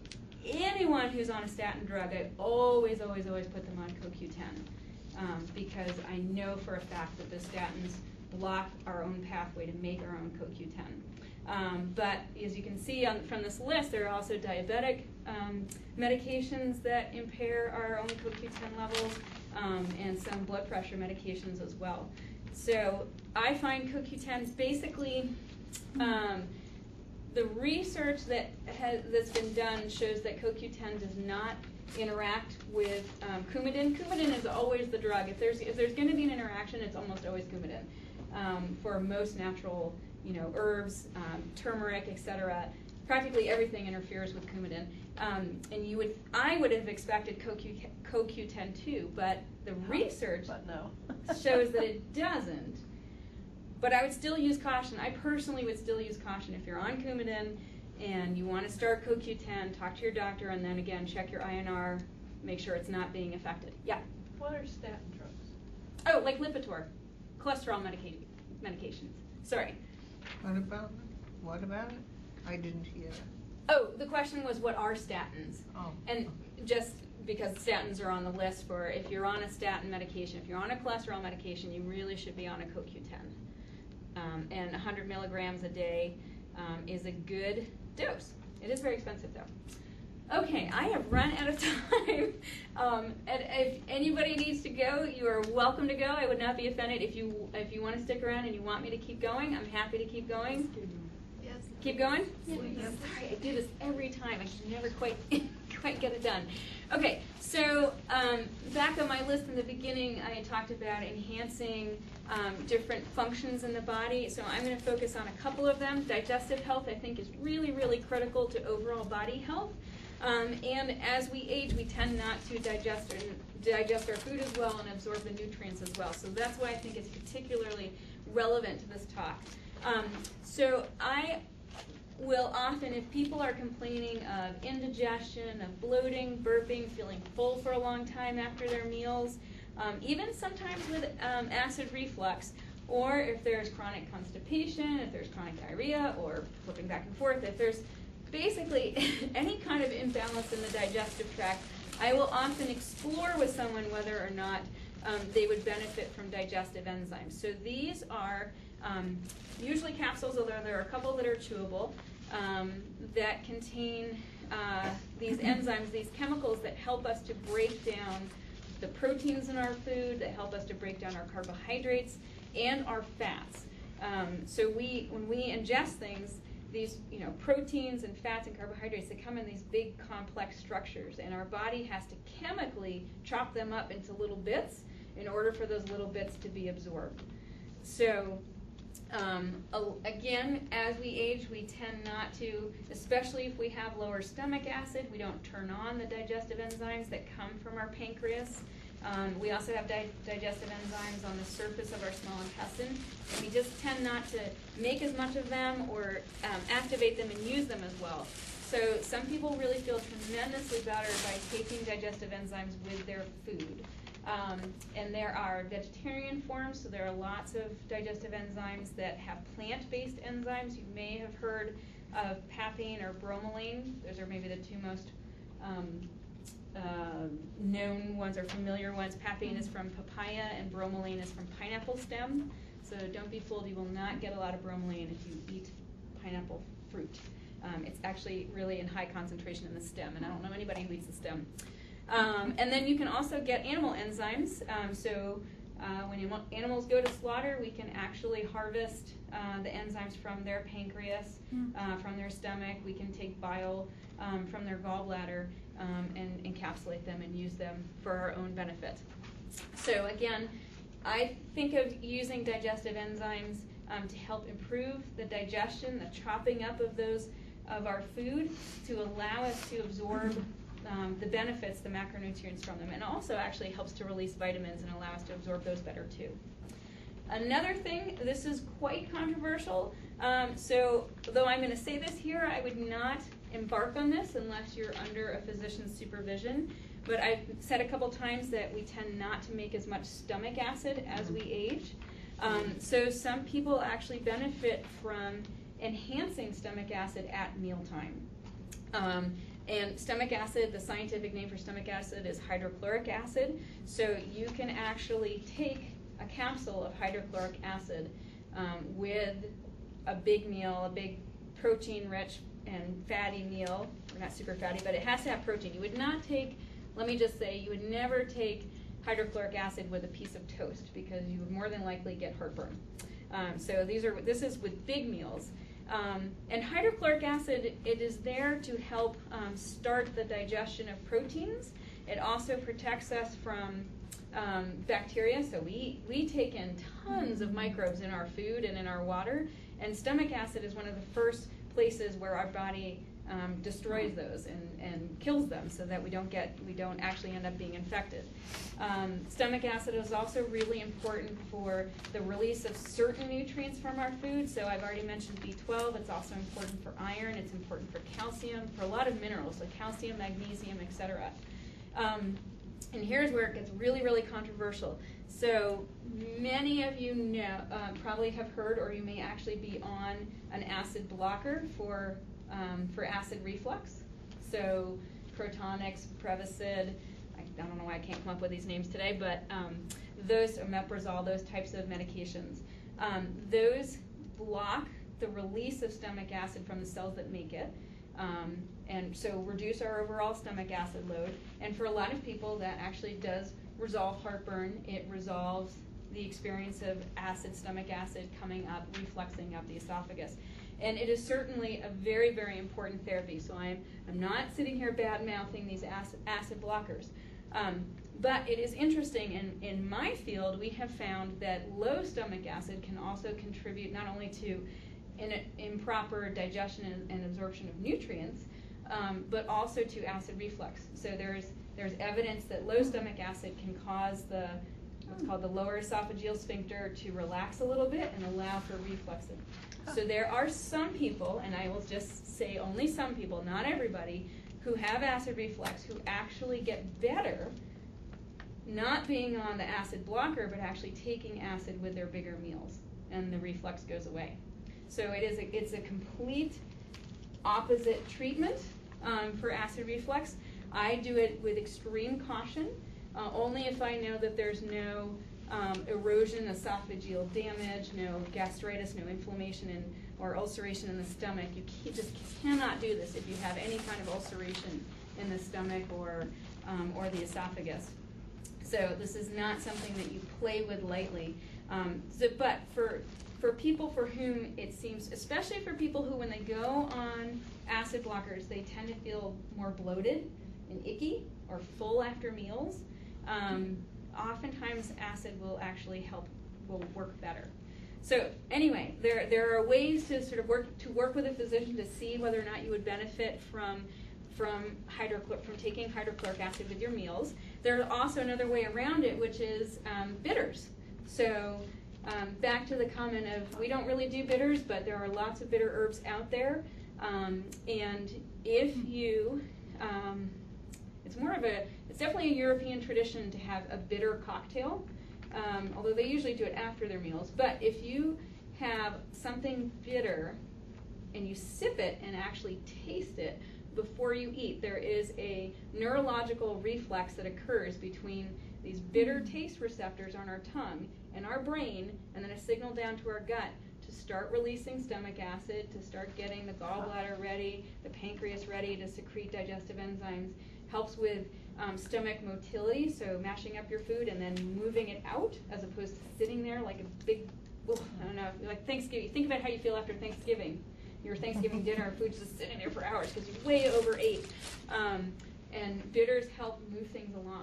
anyone who's on a statin drug, I always, always, always put them on C O Q ten um, because I know for a fact that the statins block our own pathway to make our own C O Q ten. Um, but as you can see on, from this list, there are also diabetic um, medications that impair our own C O Q ten levels um, and some blood pressure medications as well. So I find C O Q ten is basically um, the research that has that's been done shows that C O Q ten does not interact with um, Coumadin. Coumadin is always the drug. If there's if there's going to be an interaction, it's almost always Coumadin. Um, for most natural, you know, herbs, um, turmeric, et cetera, practically everything interferes with Coumadin. Um, and you would, I would have expected C O Q ten too, but the research But no. shows that it doesn't. But I would still use caution. I personally would still use caution if you're on Coumadin and you want to start C O Q ten, talk to your doctor, and then again check your I N R, make sure it's not being affected. Yeah. What are statin drugs? Oh, like Lipitor, cholesterol medica- medications. Sorry. What about it? What about it? I didn't hear. Oh, the question was, what are statins? Oh. And just because statins are on the list for if you're on a statin medication, if you're on a cholesterol medication, you really should be on a C O Q ten. Um, and one hundred milligrams a day um, is a good dose. It is very expensive though. Okay, I have run out of time. um, and if anybody needs to go, you are welcome to go. I would not be offended if you if you want to stick around and you want me to keep going. I'm happy to keep going. Yes. Keep going? Yes. Sorry, I do this every time. I can never quite quite get it done. Okay, so um, back on my list in the beginning, I talked about enhancing um, different functions in the body. So I'm going to focus on a couple of them. Digestive health, I think, is really, really critical to overall body health. Um, and as we age, we tend not to digest or, digest our food as well and absorb the nutrients as well. So that's why I think it's particularly relevant to this talk. Um, so I will often, if people are complaining of indigestion, of bloating, burping, feeling full for a long time after their meals, um, even sometimes with um, acid reflux, or if there's chronic constipation, if there's chronic diarrhea, or flipping back and forth, if there's basically any kind of imbalance in the digestive tract, I will often explore with someone whether or not um, they would benefit from digestive enzymes. So these are um, usually capsules, although there are a couple that are chewable, um, that contain uh, these enzymes, these chemicals that help us to break down the proteins in our food, that help us to break down our carbohydrates and our fats. Um, so we, when we ingest things, these, you know, proteins and fats and carbohydrates, they come in these big complex structures, and our body has to chemically chop them up into little bits in order for those little bits to be absorbed. So um, again, as we age, we tend not to, especially if we have lower stomach acid, we don't turn on the digestive enzymes that come from our pancreas. Um, we also have di digestive enzymes on the surface of our small intestine, and we just tend not to make as much of them or um, activate them and use them as well. So some people really feel tremendously better by taking digestive enzymes with their food. Um, and there are vegetarian forms, so there are lots of digestive enzymes that have plant-based enzymes. You may have heard of papain or bromelain. Those are maybe the two most um, uh, known ones or familiar ones. Papain is from papaya and bromelain is from pineapple stem. So don't be fooled, you will not get a lot of bromelain if you eat pineapple fruit. Um, it's actually really in high concentration in the stem, and I don't know anybody who eats the stem. Um, and then you can also get animal enzymes. Um, so uh, when anim animals go to slaughter, we can actually harvest uh, the enzymes from their pancreas, uh, from their stomach. We can take bile um, from their gallbladder um, and encapsulate them and use them for our own benefit. So again, I think of using digestive enzymes um, to help improve the digestion, the chopping up of those of our food to allow us to absorb Um, the benefits, the macronutrients from them, and also actually helps to release vitamins and allow us to absorb those better too. Another thing, this is quite controversial, um, so though I'm going to say this here, I would not embark on this unless you're under a physician's supervision, but I've said a couple times that we tend not to make as much stomach acid as we age. Um, so some people actually benefit from enhancing stomach acid at mealtime. Um, And stomach acid, the scientific name for stomach acid is hydrochloric acid. So you can actually take a capsule of hydrochloric acid um, with a big meal, a big protein-rich and fatty meal. Or not super fatty, but it has to have protein. You would not take, let me just say, you would never take hydrochloric acid with a piece of toast because you would more than likely get heartburn. Um, so these are, this is with big meals. Um, and hydrochloric acid, it is there to help um, start the digestion of proteins. It also protects us from um, bacteria, so we, we take in tons of microbes in our food and in our water, and stomach acid is one of the first places where our body um, destroys those and, and kills them so that we don't get, we don't actually end up being infected. Um, stomach acid is also really important for the release of certain nutrients from our food. So I've already mentioned B twelve. It's also important for iron. It's important for calcium, for a lot of minerals, like calcium, magnesium, et cetera. Um, and here's where it gets really, really controversial. So many of you know, uh, probably have heard, or you may actually be on an acid blocker for Um, for acid reflux. So Protonix, Prevacid, I, I don't know why I can't come up with these names today, but um, those, omeprazole, those types of medications, um, those block the release of stomach acid from the cells that make it, um, and so reduce our overall stomach acid load. And for a lot of people, that actually does resolve heartburn. It resolves the experience of acid, stomach acid coming up, refluxing up the esophagus. And it is certainly a very, very important therapy. So I'm, I'm not sitting here bad-mouthing these acid, acid blockers. Um, but it is interesting, in, in my field, we have found that low stomach acid can also contribute not only to in, improper digestion and, and absorption of nutrients, um, but also to acid reflux. So there's, there's evidence that low stomach acid can cause the what's called the lower esophageal sphincter to relax a little bit and allow for refluxing. So there are some people, and I will just say only some people, not everybody, who have acid reflux who actually get better not being on the acid blocker, but actually taking acid with their bigger meals, and the reflux goes away. So it is a, it's a complete opposite treatment um, for acid reflux. I do it with extreme caution, uh, only if I know that there's no um, erosion, esophageal damage, no gastritis, no inflammation in, or ulceration in the stomach. You can't, just cannot do this if you have any kind of ulceration in the stomach or, um, or the esophagus. So this is not something that you play with lightly. Um, so, but for for people for whom it seems, especially for people who when they go on acid blockers, they tend to feel more bloated and icky or full after meals, um, oftentimes acid will actually help, will work better. So anyway, there there are ways to sort of work to work with a physician to see whether or not you would benefit from from hydrochlor from taking hydrochloric acid with your meals. There's also another way around it, which is um, bitters. So um, back to the comment of we don't really do bitters, but there are lots of bitter herbs out there. Um, and if you, um, it's more of a, it's definitely a European tradition to have a bitter cocktail, um, although they usually do it after their meals. But if you have something bitter and you sip it and actually taste it before you eat, there is a neurological reflex that occurs between these bitter taste receptors on our tongue and our brain, and then a signal down to our gut to start releasing stomach acid, to start getting the gallbladder ready, the pancreas ready to secrete digestive enzymes. Helps with um, stomach motility, so mashing up your food and then moving it out as opposed to sitting there like a big, oh, I don't know, like Thanksgiving. Think about how you feel after Thanksgiving. Your Thanksgiving dinner, food's just sitting there for hours because you way overate. Um, and bitters help move things along.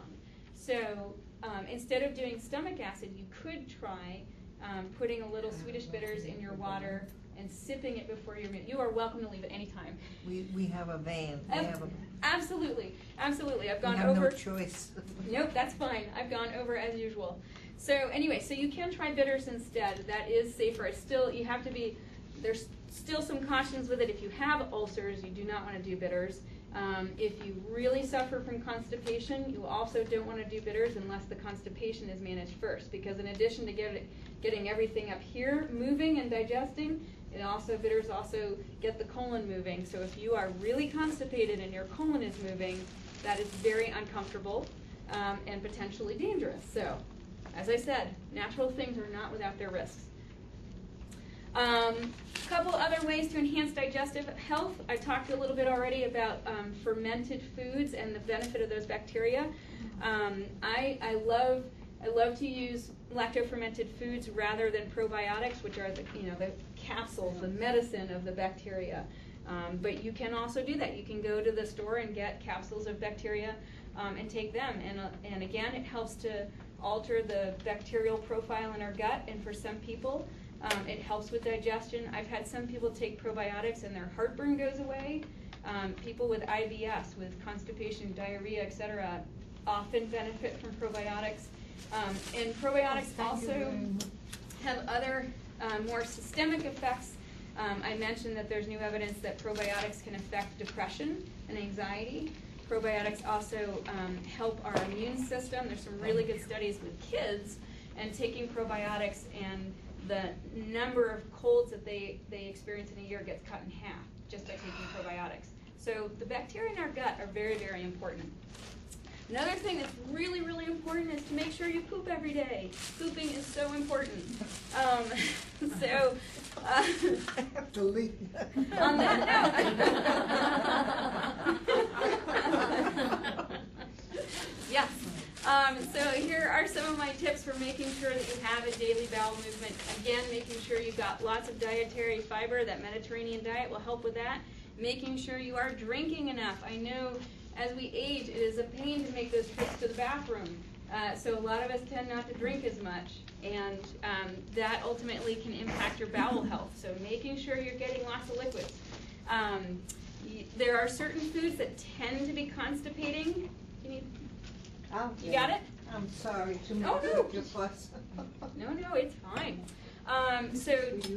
So um, instead of doing stomach acid, you could try um, putting a little Swedish bitters in your water and sipping it before your meal. You are welcome to leave at any time. We we have a van. We Ab- have a, absolutely, absolutely. I've gone we have over. no choice. Nope, that's fine. I've gone over as usual. So anyway, so you can try bitters instead. That is safer. It's still, you have to be, there's still some cautions with it. If you have ulcers, you do not want to do bitters. Um, if you really suffer from constipation, you also don't want to do bitters unless the constipation is managed first, because in addition to get it, getting everything up here moving and digesting, it also, bitters also get the colon moving. So if you are really constipated and your colon is moving, that is very uncomfortable um, and potentially dangerous. So, as I said, natural things are not without their risks. Um, a couple other ways to enhance digestive health. I talked a little bit already about um, fermented foods and the benefit of those bacteria. Um, I, I love I love to use lacto-fermented foods rather than probiotics, which are the you know the capsules, the medicine of the bacteria. Um, but you can also do that. You can go to the store and get capsules of bacteria um, and take them. And uh, and again, it helps to alter the bacterial profile in our gut. And for some people, Um, it helps with digestion. I've had some people take probiotics and their heartburn goes away. Um, people with I B S, with constipation, diarrhea, et cetera, often benefit from probiotics. Um, and probiotics also have other uh, more systemic effects. Um, I mentioned that there's new evidence that probiotics can affect depression and anxiety. Probiotics also um, help our immune system. There's some really good studies with kids, and taking probiotics and the number of colds that they, they experience in a year gets cut in half just by taking probiotics. So the bacteria in our gut are very, very important. Another thing that's really, really important is to make sure you poop every day. Pooping is so important. Um, so, uh, I have to leave. On that note. Yes. Um, so here are some of my tips for making sure that you have a daily bowel movement. Again, making sure you've got lots of dietary fiber. That Mediterranean diet will help with that. Making sure you are drinking enough. I know as we age, it is a pain to make those trips to the bathroom. Uh, so a lot of us tend not to drink as much, and um, that ultimately can impact your bowel health. So making sure you're getting lots of liquids. Um, y- there are certain foods that tend to be constipating. Can you Oh, You got it? I'm sorry to Oh, make no. your fuss. No, no, it's fine. Um, so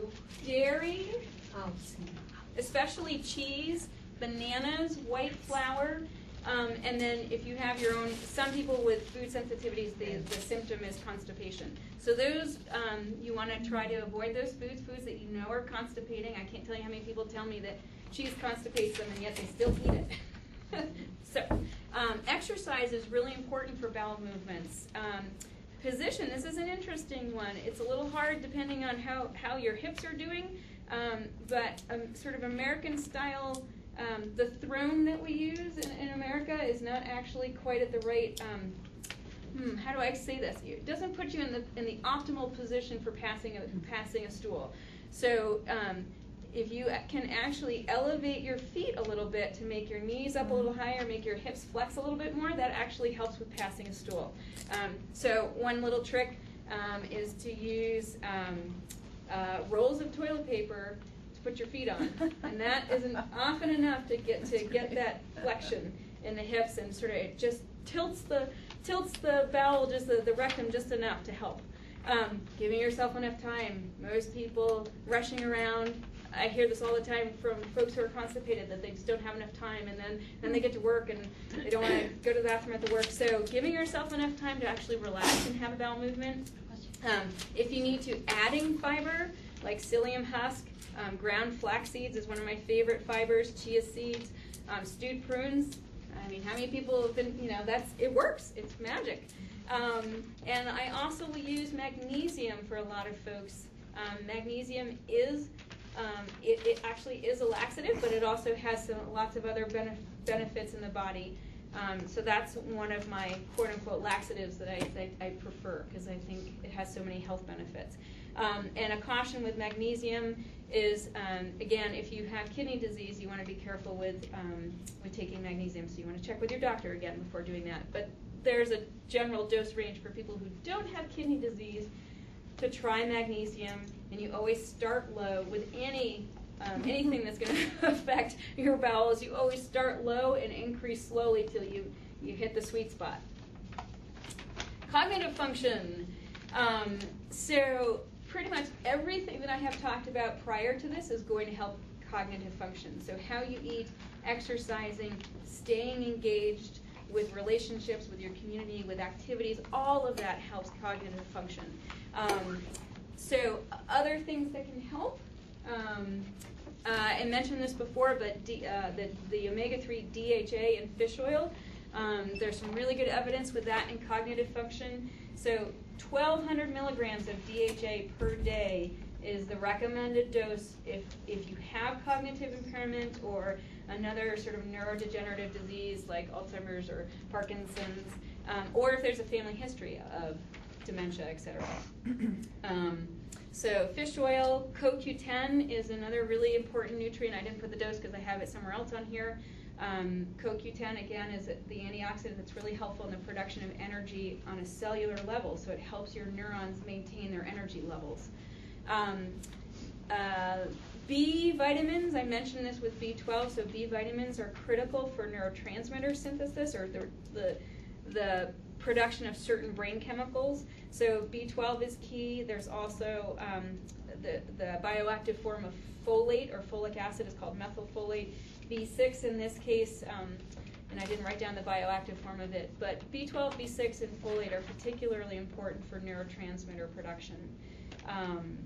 dairy, Oh, especially cheese, bananas, white flour, um, and then if you have your own, some people with food sensitivities, the, the symptom is constipation. So those, um, you want to try to avoid those foods, foods that you know are constipating. I can't tell you how many people tell me that cheese constipates them and yet they still eat it. So um, exercise is really important for bowel movements. Um, position, this is an interesting one. It's a little hard depending on how, how your hips are doing, um, but um, sort of American style, um, the throne that we use in, in America is not actually quite at the right, um, hmm, how do I say this? It doesn't put you in the, in the optimal position for passing a, passing a stool. So um, if you can actually elevate your feet a little bit to make your knees up a little higher, make your hips flex a little bit more, that actually helps with passing a stool. Um, so one little trick um, is to use um, uh, rolls of toilet paper to put your feet on, and that isn't often enough to get to get that flexion in the hips, and sort of it just tilts the tilts the bowel, just the, the rectum, just enough to help. Um, giving yourself enough time. Most people rushing around. I hear this all the time from folks who are constipated, that they just don't have enough time, and then, then they get to work and they don't want to go to the bathroom at the work. So giving yourself enough time to actually relax and have a bowel movement. Um, if you need to, adding fiber, like psyllium husk, um, ground flax seeds is one of my favorite fibers, chia seeds, um, stewed prunes. I mean, how many people have been, you know, that's, it works. It's magic. Um, and I also will use magnesium for a lot of folks. Um, magnesium is Um, it, it actually is a laxative, but it also has some, lots of other benef- benefits in the body. Um, so that's one of my quote-unquote laxatives that I, that I prefer, because I think it has so many health benefits. Um, and a caution with magnesium is, um, again, if you have kidney disease, you want to be careful with, um, with taking magnesium. So you want to check with your doctor again before doing that. But there's a general dose range for people who don't have kidney disease to try magnesium, and you always start low with any um, anything that's going to affect your bowels. You always start low and increase slowly till you, you hit the sweet spot. Cognitive function. Um, so pretty much everything that I have talked about prior to this is going to help cognitive function. So how you eat, exercising, staying engaged with relationships, with your community, with activities, all of that helps cognitive function. Um, so other things that can help, um, uh, I mentioned this before, but D, uh, the, the omega three D H A in fish oil, um, there's some really good evidence with that in cognitive function. So twelve hundred milligrams of D H A per day is the recommended dose if, if you have cognitive impairment or another sort of neurodegenerative disease like Alzheimer's or Parkinson's, um, or if there's a family history of dementia, et cetera. Um, so fish oil, C O Q ten is another really important nutrient. I didn't put the dose because I have it somewhere else on here. Um, C O Q ten, again, is the antioxidant that's really helpful in the production of energy on a cellular level, so it helps your neurons maintain their energy levels. Um, uh, B vitamins, I mentioned this with B twelve, so B vitamins are critical for neurotransmitter synthesis, or the, the, the production of certain brain chemicals. So B twelve is key. There's also um, the, the bioactive form of folate, or folic acid, is called methylfolate. B six in this case, um, and I didn't write down the bioactive form of it, but B twelve, B six, and folate are particularly important for neurotransmitter production. Um,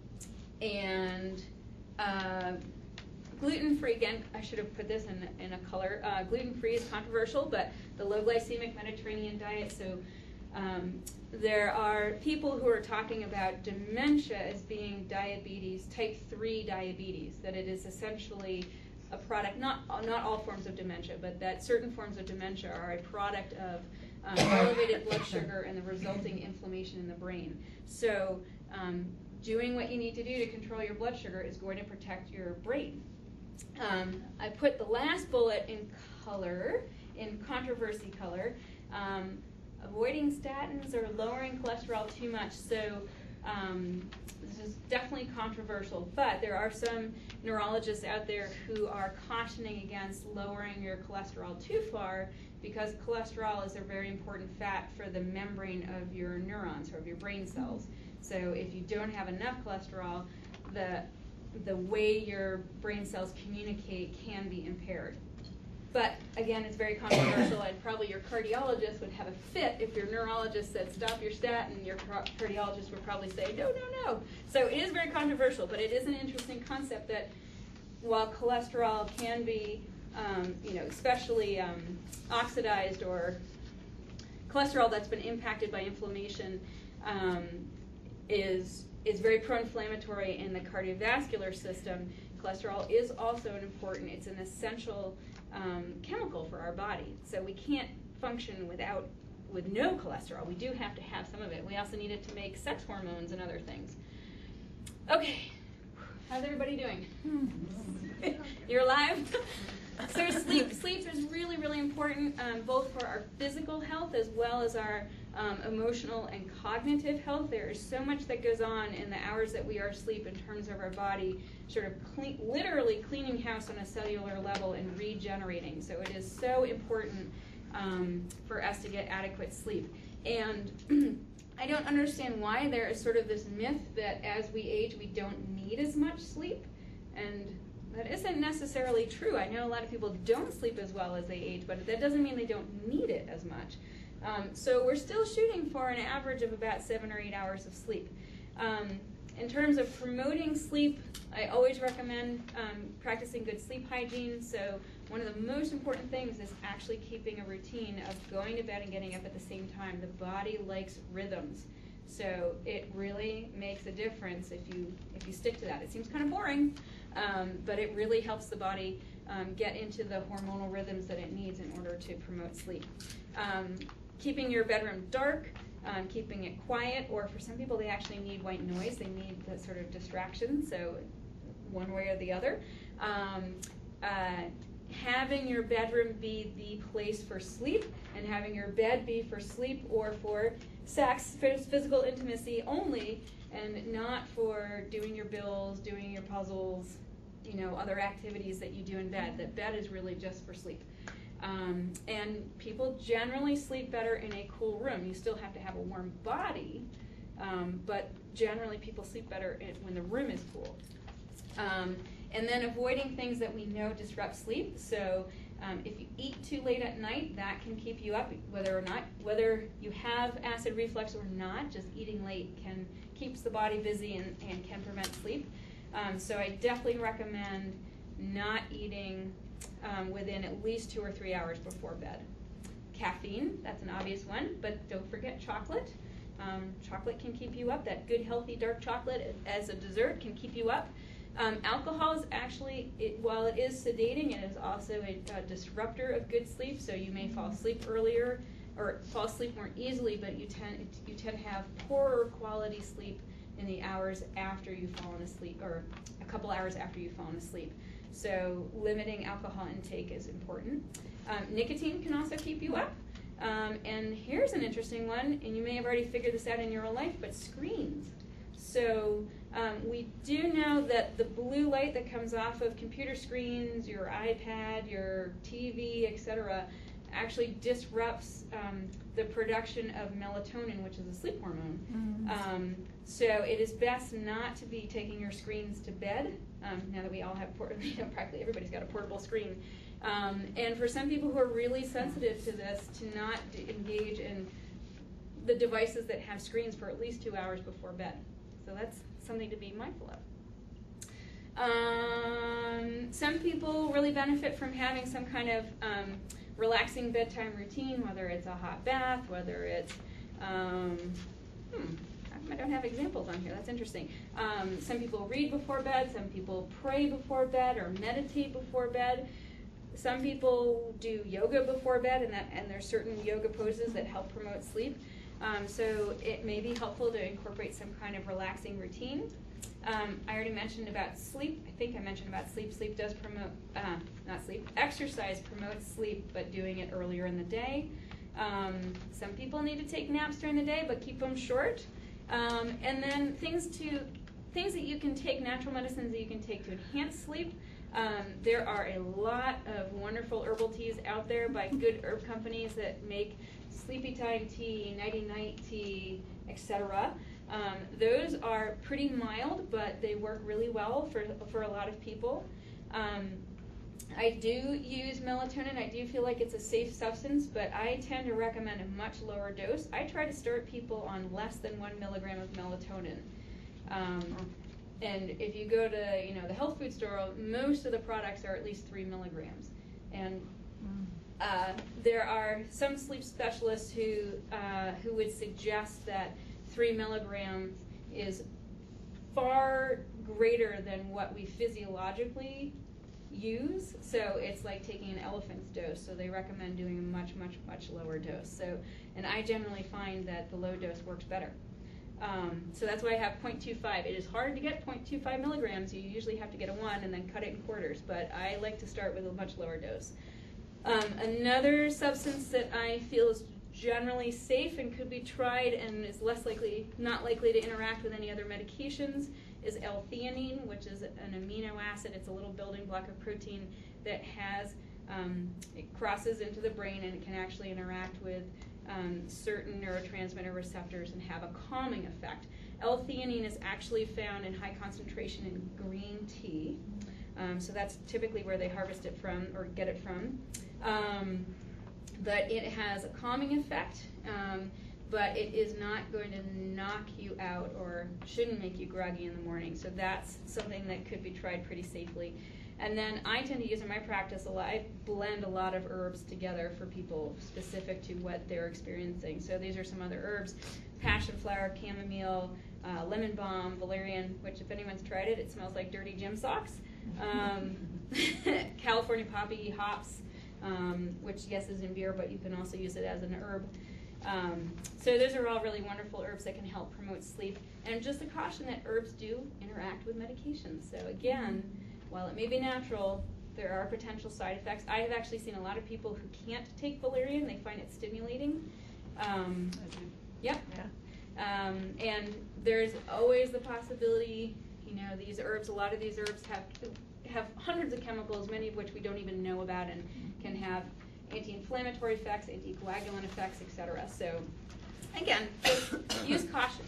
and uh, gluten-free, again, I should have put this in, in a color. Uh, gluten-free is controversial, but the low-glycemic Mediterranean diet, so um, there are people who are talking about dementia as being diabetes, type three diabetes, that it is essentially a product, not, not all forms of dementia, but that certain forms of dementia are a product of um, elevated blood sugar and the resulting inflammation in the brain. So um, doing what you need to do to control your blood sugar is going to protect your brain. Um, I put the last bullet in color, in controversy color, um, avoiding statins or lowering cholesterol too much. So Um, this is definitely controversial, but there are some neurologists out there who are cautioning against lowering your cholesterol too far, because cholesterol is a very important fat for the membrane of your neurons or of your brain cells. So if you don't have enough cholesterol, the the way your brain cells communicate can be impaired. But again, it's very controversial, and probably your cardiologist would have a fit if your neurologist said stop your statin. Your cardiologist would probably say no, no, no. So it is very controversial, but it is an interesting concept that while cholesterol can be, um, you know, especially um, oxidized or cholesterol that's been impacted by inflammation, um, is is very pro-inflammatory in the cardiovascular system. Cholesterol is also an important, it's an essential um, chemical for our body. So we can't function without, with no cholesterol. We do have to have some of it. We also need it to make sex hormones and other things. Okay, how's everybody doing? You're alive? So sleep, sleep is really, really important, um, both for our physical health as well as our um, emotional and cognitive health. There is so much that goes on in the hours that we are asleep in terms of our body sort of clean, literally cleaning house on a cellular level and regenerating. So it is so important um, for us to get adequate sleep. And I don't understand why there is sort of this myth that as we age we don't need as much sleep, and that isn't necessarily true. I know a lot of people don't sleep as well as they age, but that doesn't mean they don't need it as much. Um, so we're still shooting for an average of about seven or eight hours of sleep. Um, in terms of promoting sleep, I always recommend um, practicing good sleep hygiene. So one of the most important things is actually keeping a routine of going to bed and getting up at the same time. The body likes rhythms. So it really makes a difference if you if you stick to that. It seems kind of boring, um, but it really helps the body um, get into the hormonal rhythms that it needs in order to promote sleep. Um, keeping your bedroom dark, um, keeping it quiet, or for some people they actually need white noise. They need the sort of distraction, so one way or the other. Um, uh, having your bedroom be the place for sleep, and having your bed be for sleep or for sex, physical intimacy only, and not for doing your bills, doing your puzzles, you know, other activities that you do in bed. That bed is really just for sleep. Um, and people generally sleep better in a cool room. You still have to have a warm body, um, but generally people sleep better in, when the room is cool. Um, and then avoiding things that we know disrupt sleep. So um, if you eat too late at night, that can keep you up, whether or not, whether you have acid reflux or not. Just eating late can keeps the body busy and, and can prevent sleep. Um, so I definitely recommend not eating um, within at least two or three hours before bed. Caffeine, that's an obvious one, but don't forget chocolate. Um, chocolate can keep you up. That good, healthy, dark chocolate as a dessert can keep you up. Um, alcohol is actually, it, while it is sedating, it is also a, a disruptor of good sleep, so you may fall asleep earlier or fall asleep more easily, but you tend, you tend to have poorer quality sleep in the hours after you've fallen asleep, or a couple hours after you've fallen asleep. So limiting alcohol intake is important. Um, nicotine can also keep you up. Um, and here's an interesting one, and you may have already figured this out in your own life, but screens. So um, we do know that the blue light that comes off of computer screens, your iPad, your T V, et cetera, actually disrupts um, the production of melatonin, which is a sleep hormone. Mm-hmm. Um, so it is best not to be taking your screens to bed. Um, now that we all have, port- you know, practically everybody's got a portable screen. Um, and for some people who are really sensitive to this, to not d- engage in the devices that have screens for at least two hours before bed. So that's something to be mindful of. Um, some people really benefit from having some kind of um, relaxing bedtime routine, whether it's a hot bath, whether it's, um, hmm, I don't have examples on here, that's interesting. Um, some people read before bed, some people pray before bed or meditate before bed. Some people do yoga before bed, and that and there's certain yoga poses that help promote sleep. Um, so it may be helpful to incorporate some kind of relaxing routine. Um, I already mentioned about sleep. I think I mentioned about sleep. Sleep does promote, uh, not sleep, exercise promotes sleep, but doing it earlier in the day. Um, some people need to take naps during the day, but keep them short. Um, and then things to things that you can take, natural medicines that you can take to enhance sleep. Um, there are a lot of wonderful herbal teas out there by good herb companies that make sleepy time tea, nighty night tea, et cetera. Um, those are pretty mild, but they work really well for for a lot of people. Um, I do use melatonin. I do feel like it's a safe substance, but I tend to recommend a much lower dose. I try to start people on less than one milligram of melatonin. Um, and if you go to, you know, the health food store, most of the products are at least three milligrams. And uh, there are some sleep specialists who uh, who would suggest that three milligrams is far greater than what we physiologically use. So it's like taking an elephant's dose. So they recommend doing a much, much, much lower dose. So, and I generally find that the low dose works better. Um, so that's why I have zero point two five. It is hard to get zero point two five milligrams. You usually have to get a one and then cut it in quarters. But I like to start with a much lower dose. Um, another substance that I feel is generally safe and could be tried and is less likely, not likely to interact with any other medications is L-theanine, which is an amino acid. It's a little building block of protein that has, um, it crosses into the brain and it can actually interact with um, certain neurotransmitter receptors and have a calming effect. L-theanine is actually found in high concentration in green tea. Um, so that's typically where they harvest it from or get it from. Um, but it has a calming effect, um, but it is not going to knock you out or shouldn't make you groggy in the morning. So that's something that could be tried pretty safely. And then I tend to use in my practice a lot, I blend a lot of herbs together for people specific to what they're experiencing. So these are some other herbs: passion flower, chamomile, uh, lemon balm, valerian, which if anyone's tried it, it smells like dirty gym socks. Um, California poppy, hops, um, which yes is in beer, but you can also use it as an herb. Um, so those are all really wonderful herbs that can help promote sleep. And just a caution that herbs do interact with medications. So again, while it may be natural, there are potential side effects. I have actually seen a lot of people who can't take valerian. They find it stimulating. Um, yep. Yeah. Um, and there's always the possibility, you know, these herbs, a lot of these herbs have have hundreds of chemicals, many of which we don't even know about, and can have anti-inflammatory effects, anticoagulant effects, et cetera. So again, just use caution.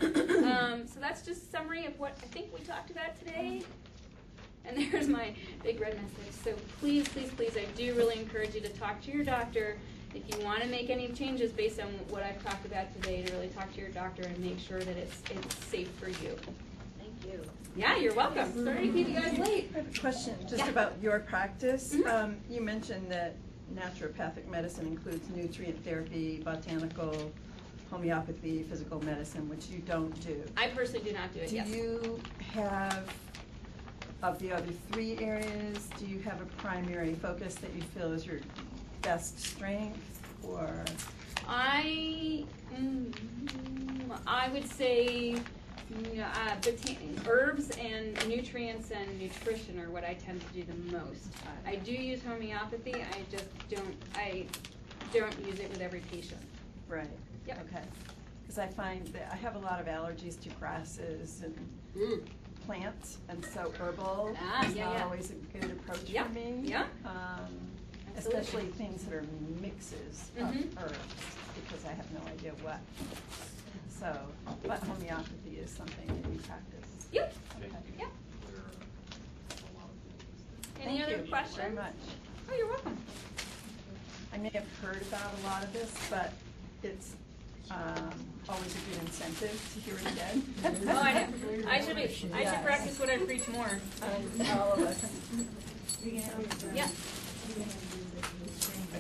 Um, so that's just a summary of what I think we talked about today. And there's my big red message. So please, please, please, I do really encourage you to talk to your doctor. If you want to make any changes based on what I've talked about today, to really talk to your doctor and make sure that it's it's safe for you. Thank you. Yeah, you're welcome. Sorry to keep you guys late. I have a question just Yeah. about your practice. Mhm. Um, you mentioned that naturopathic medicine includes nutrient therapy, botanical, homeopathy, physical medicine, which you don't do. I personally do not do it, Do yes. you have, of the other three areas, do you have a primary focus that you feel is your best strength, or? I, mm, I would say mm, uh, botan- herbs and nutrients and nutrition are what I tend to do the most. I do use homeopathy. I just don't. I don't use it with every patient. Right. Yep. Okay. Because I find that I have a lot of allergies to grasses and Mm. plants, and so herbal Ah, is yeah, not yeah. always a good approach Yeah, for me. yeah. Um, Absolutely. especially things that are mixes Mhm. of herbs, because I have no idea what. So, but homeopathy is something that you practice. Yep. Okay. Yep. Any Thank other you questions? very much. Oh, you're welcome. I may have heard about a lot of this, but it's um, always a good incentive to hear it again. Oh, I know. I should be. I should practice what I preach more. Um, all of us. Yeah.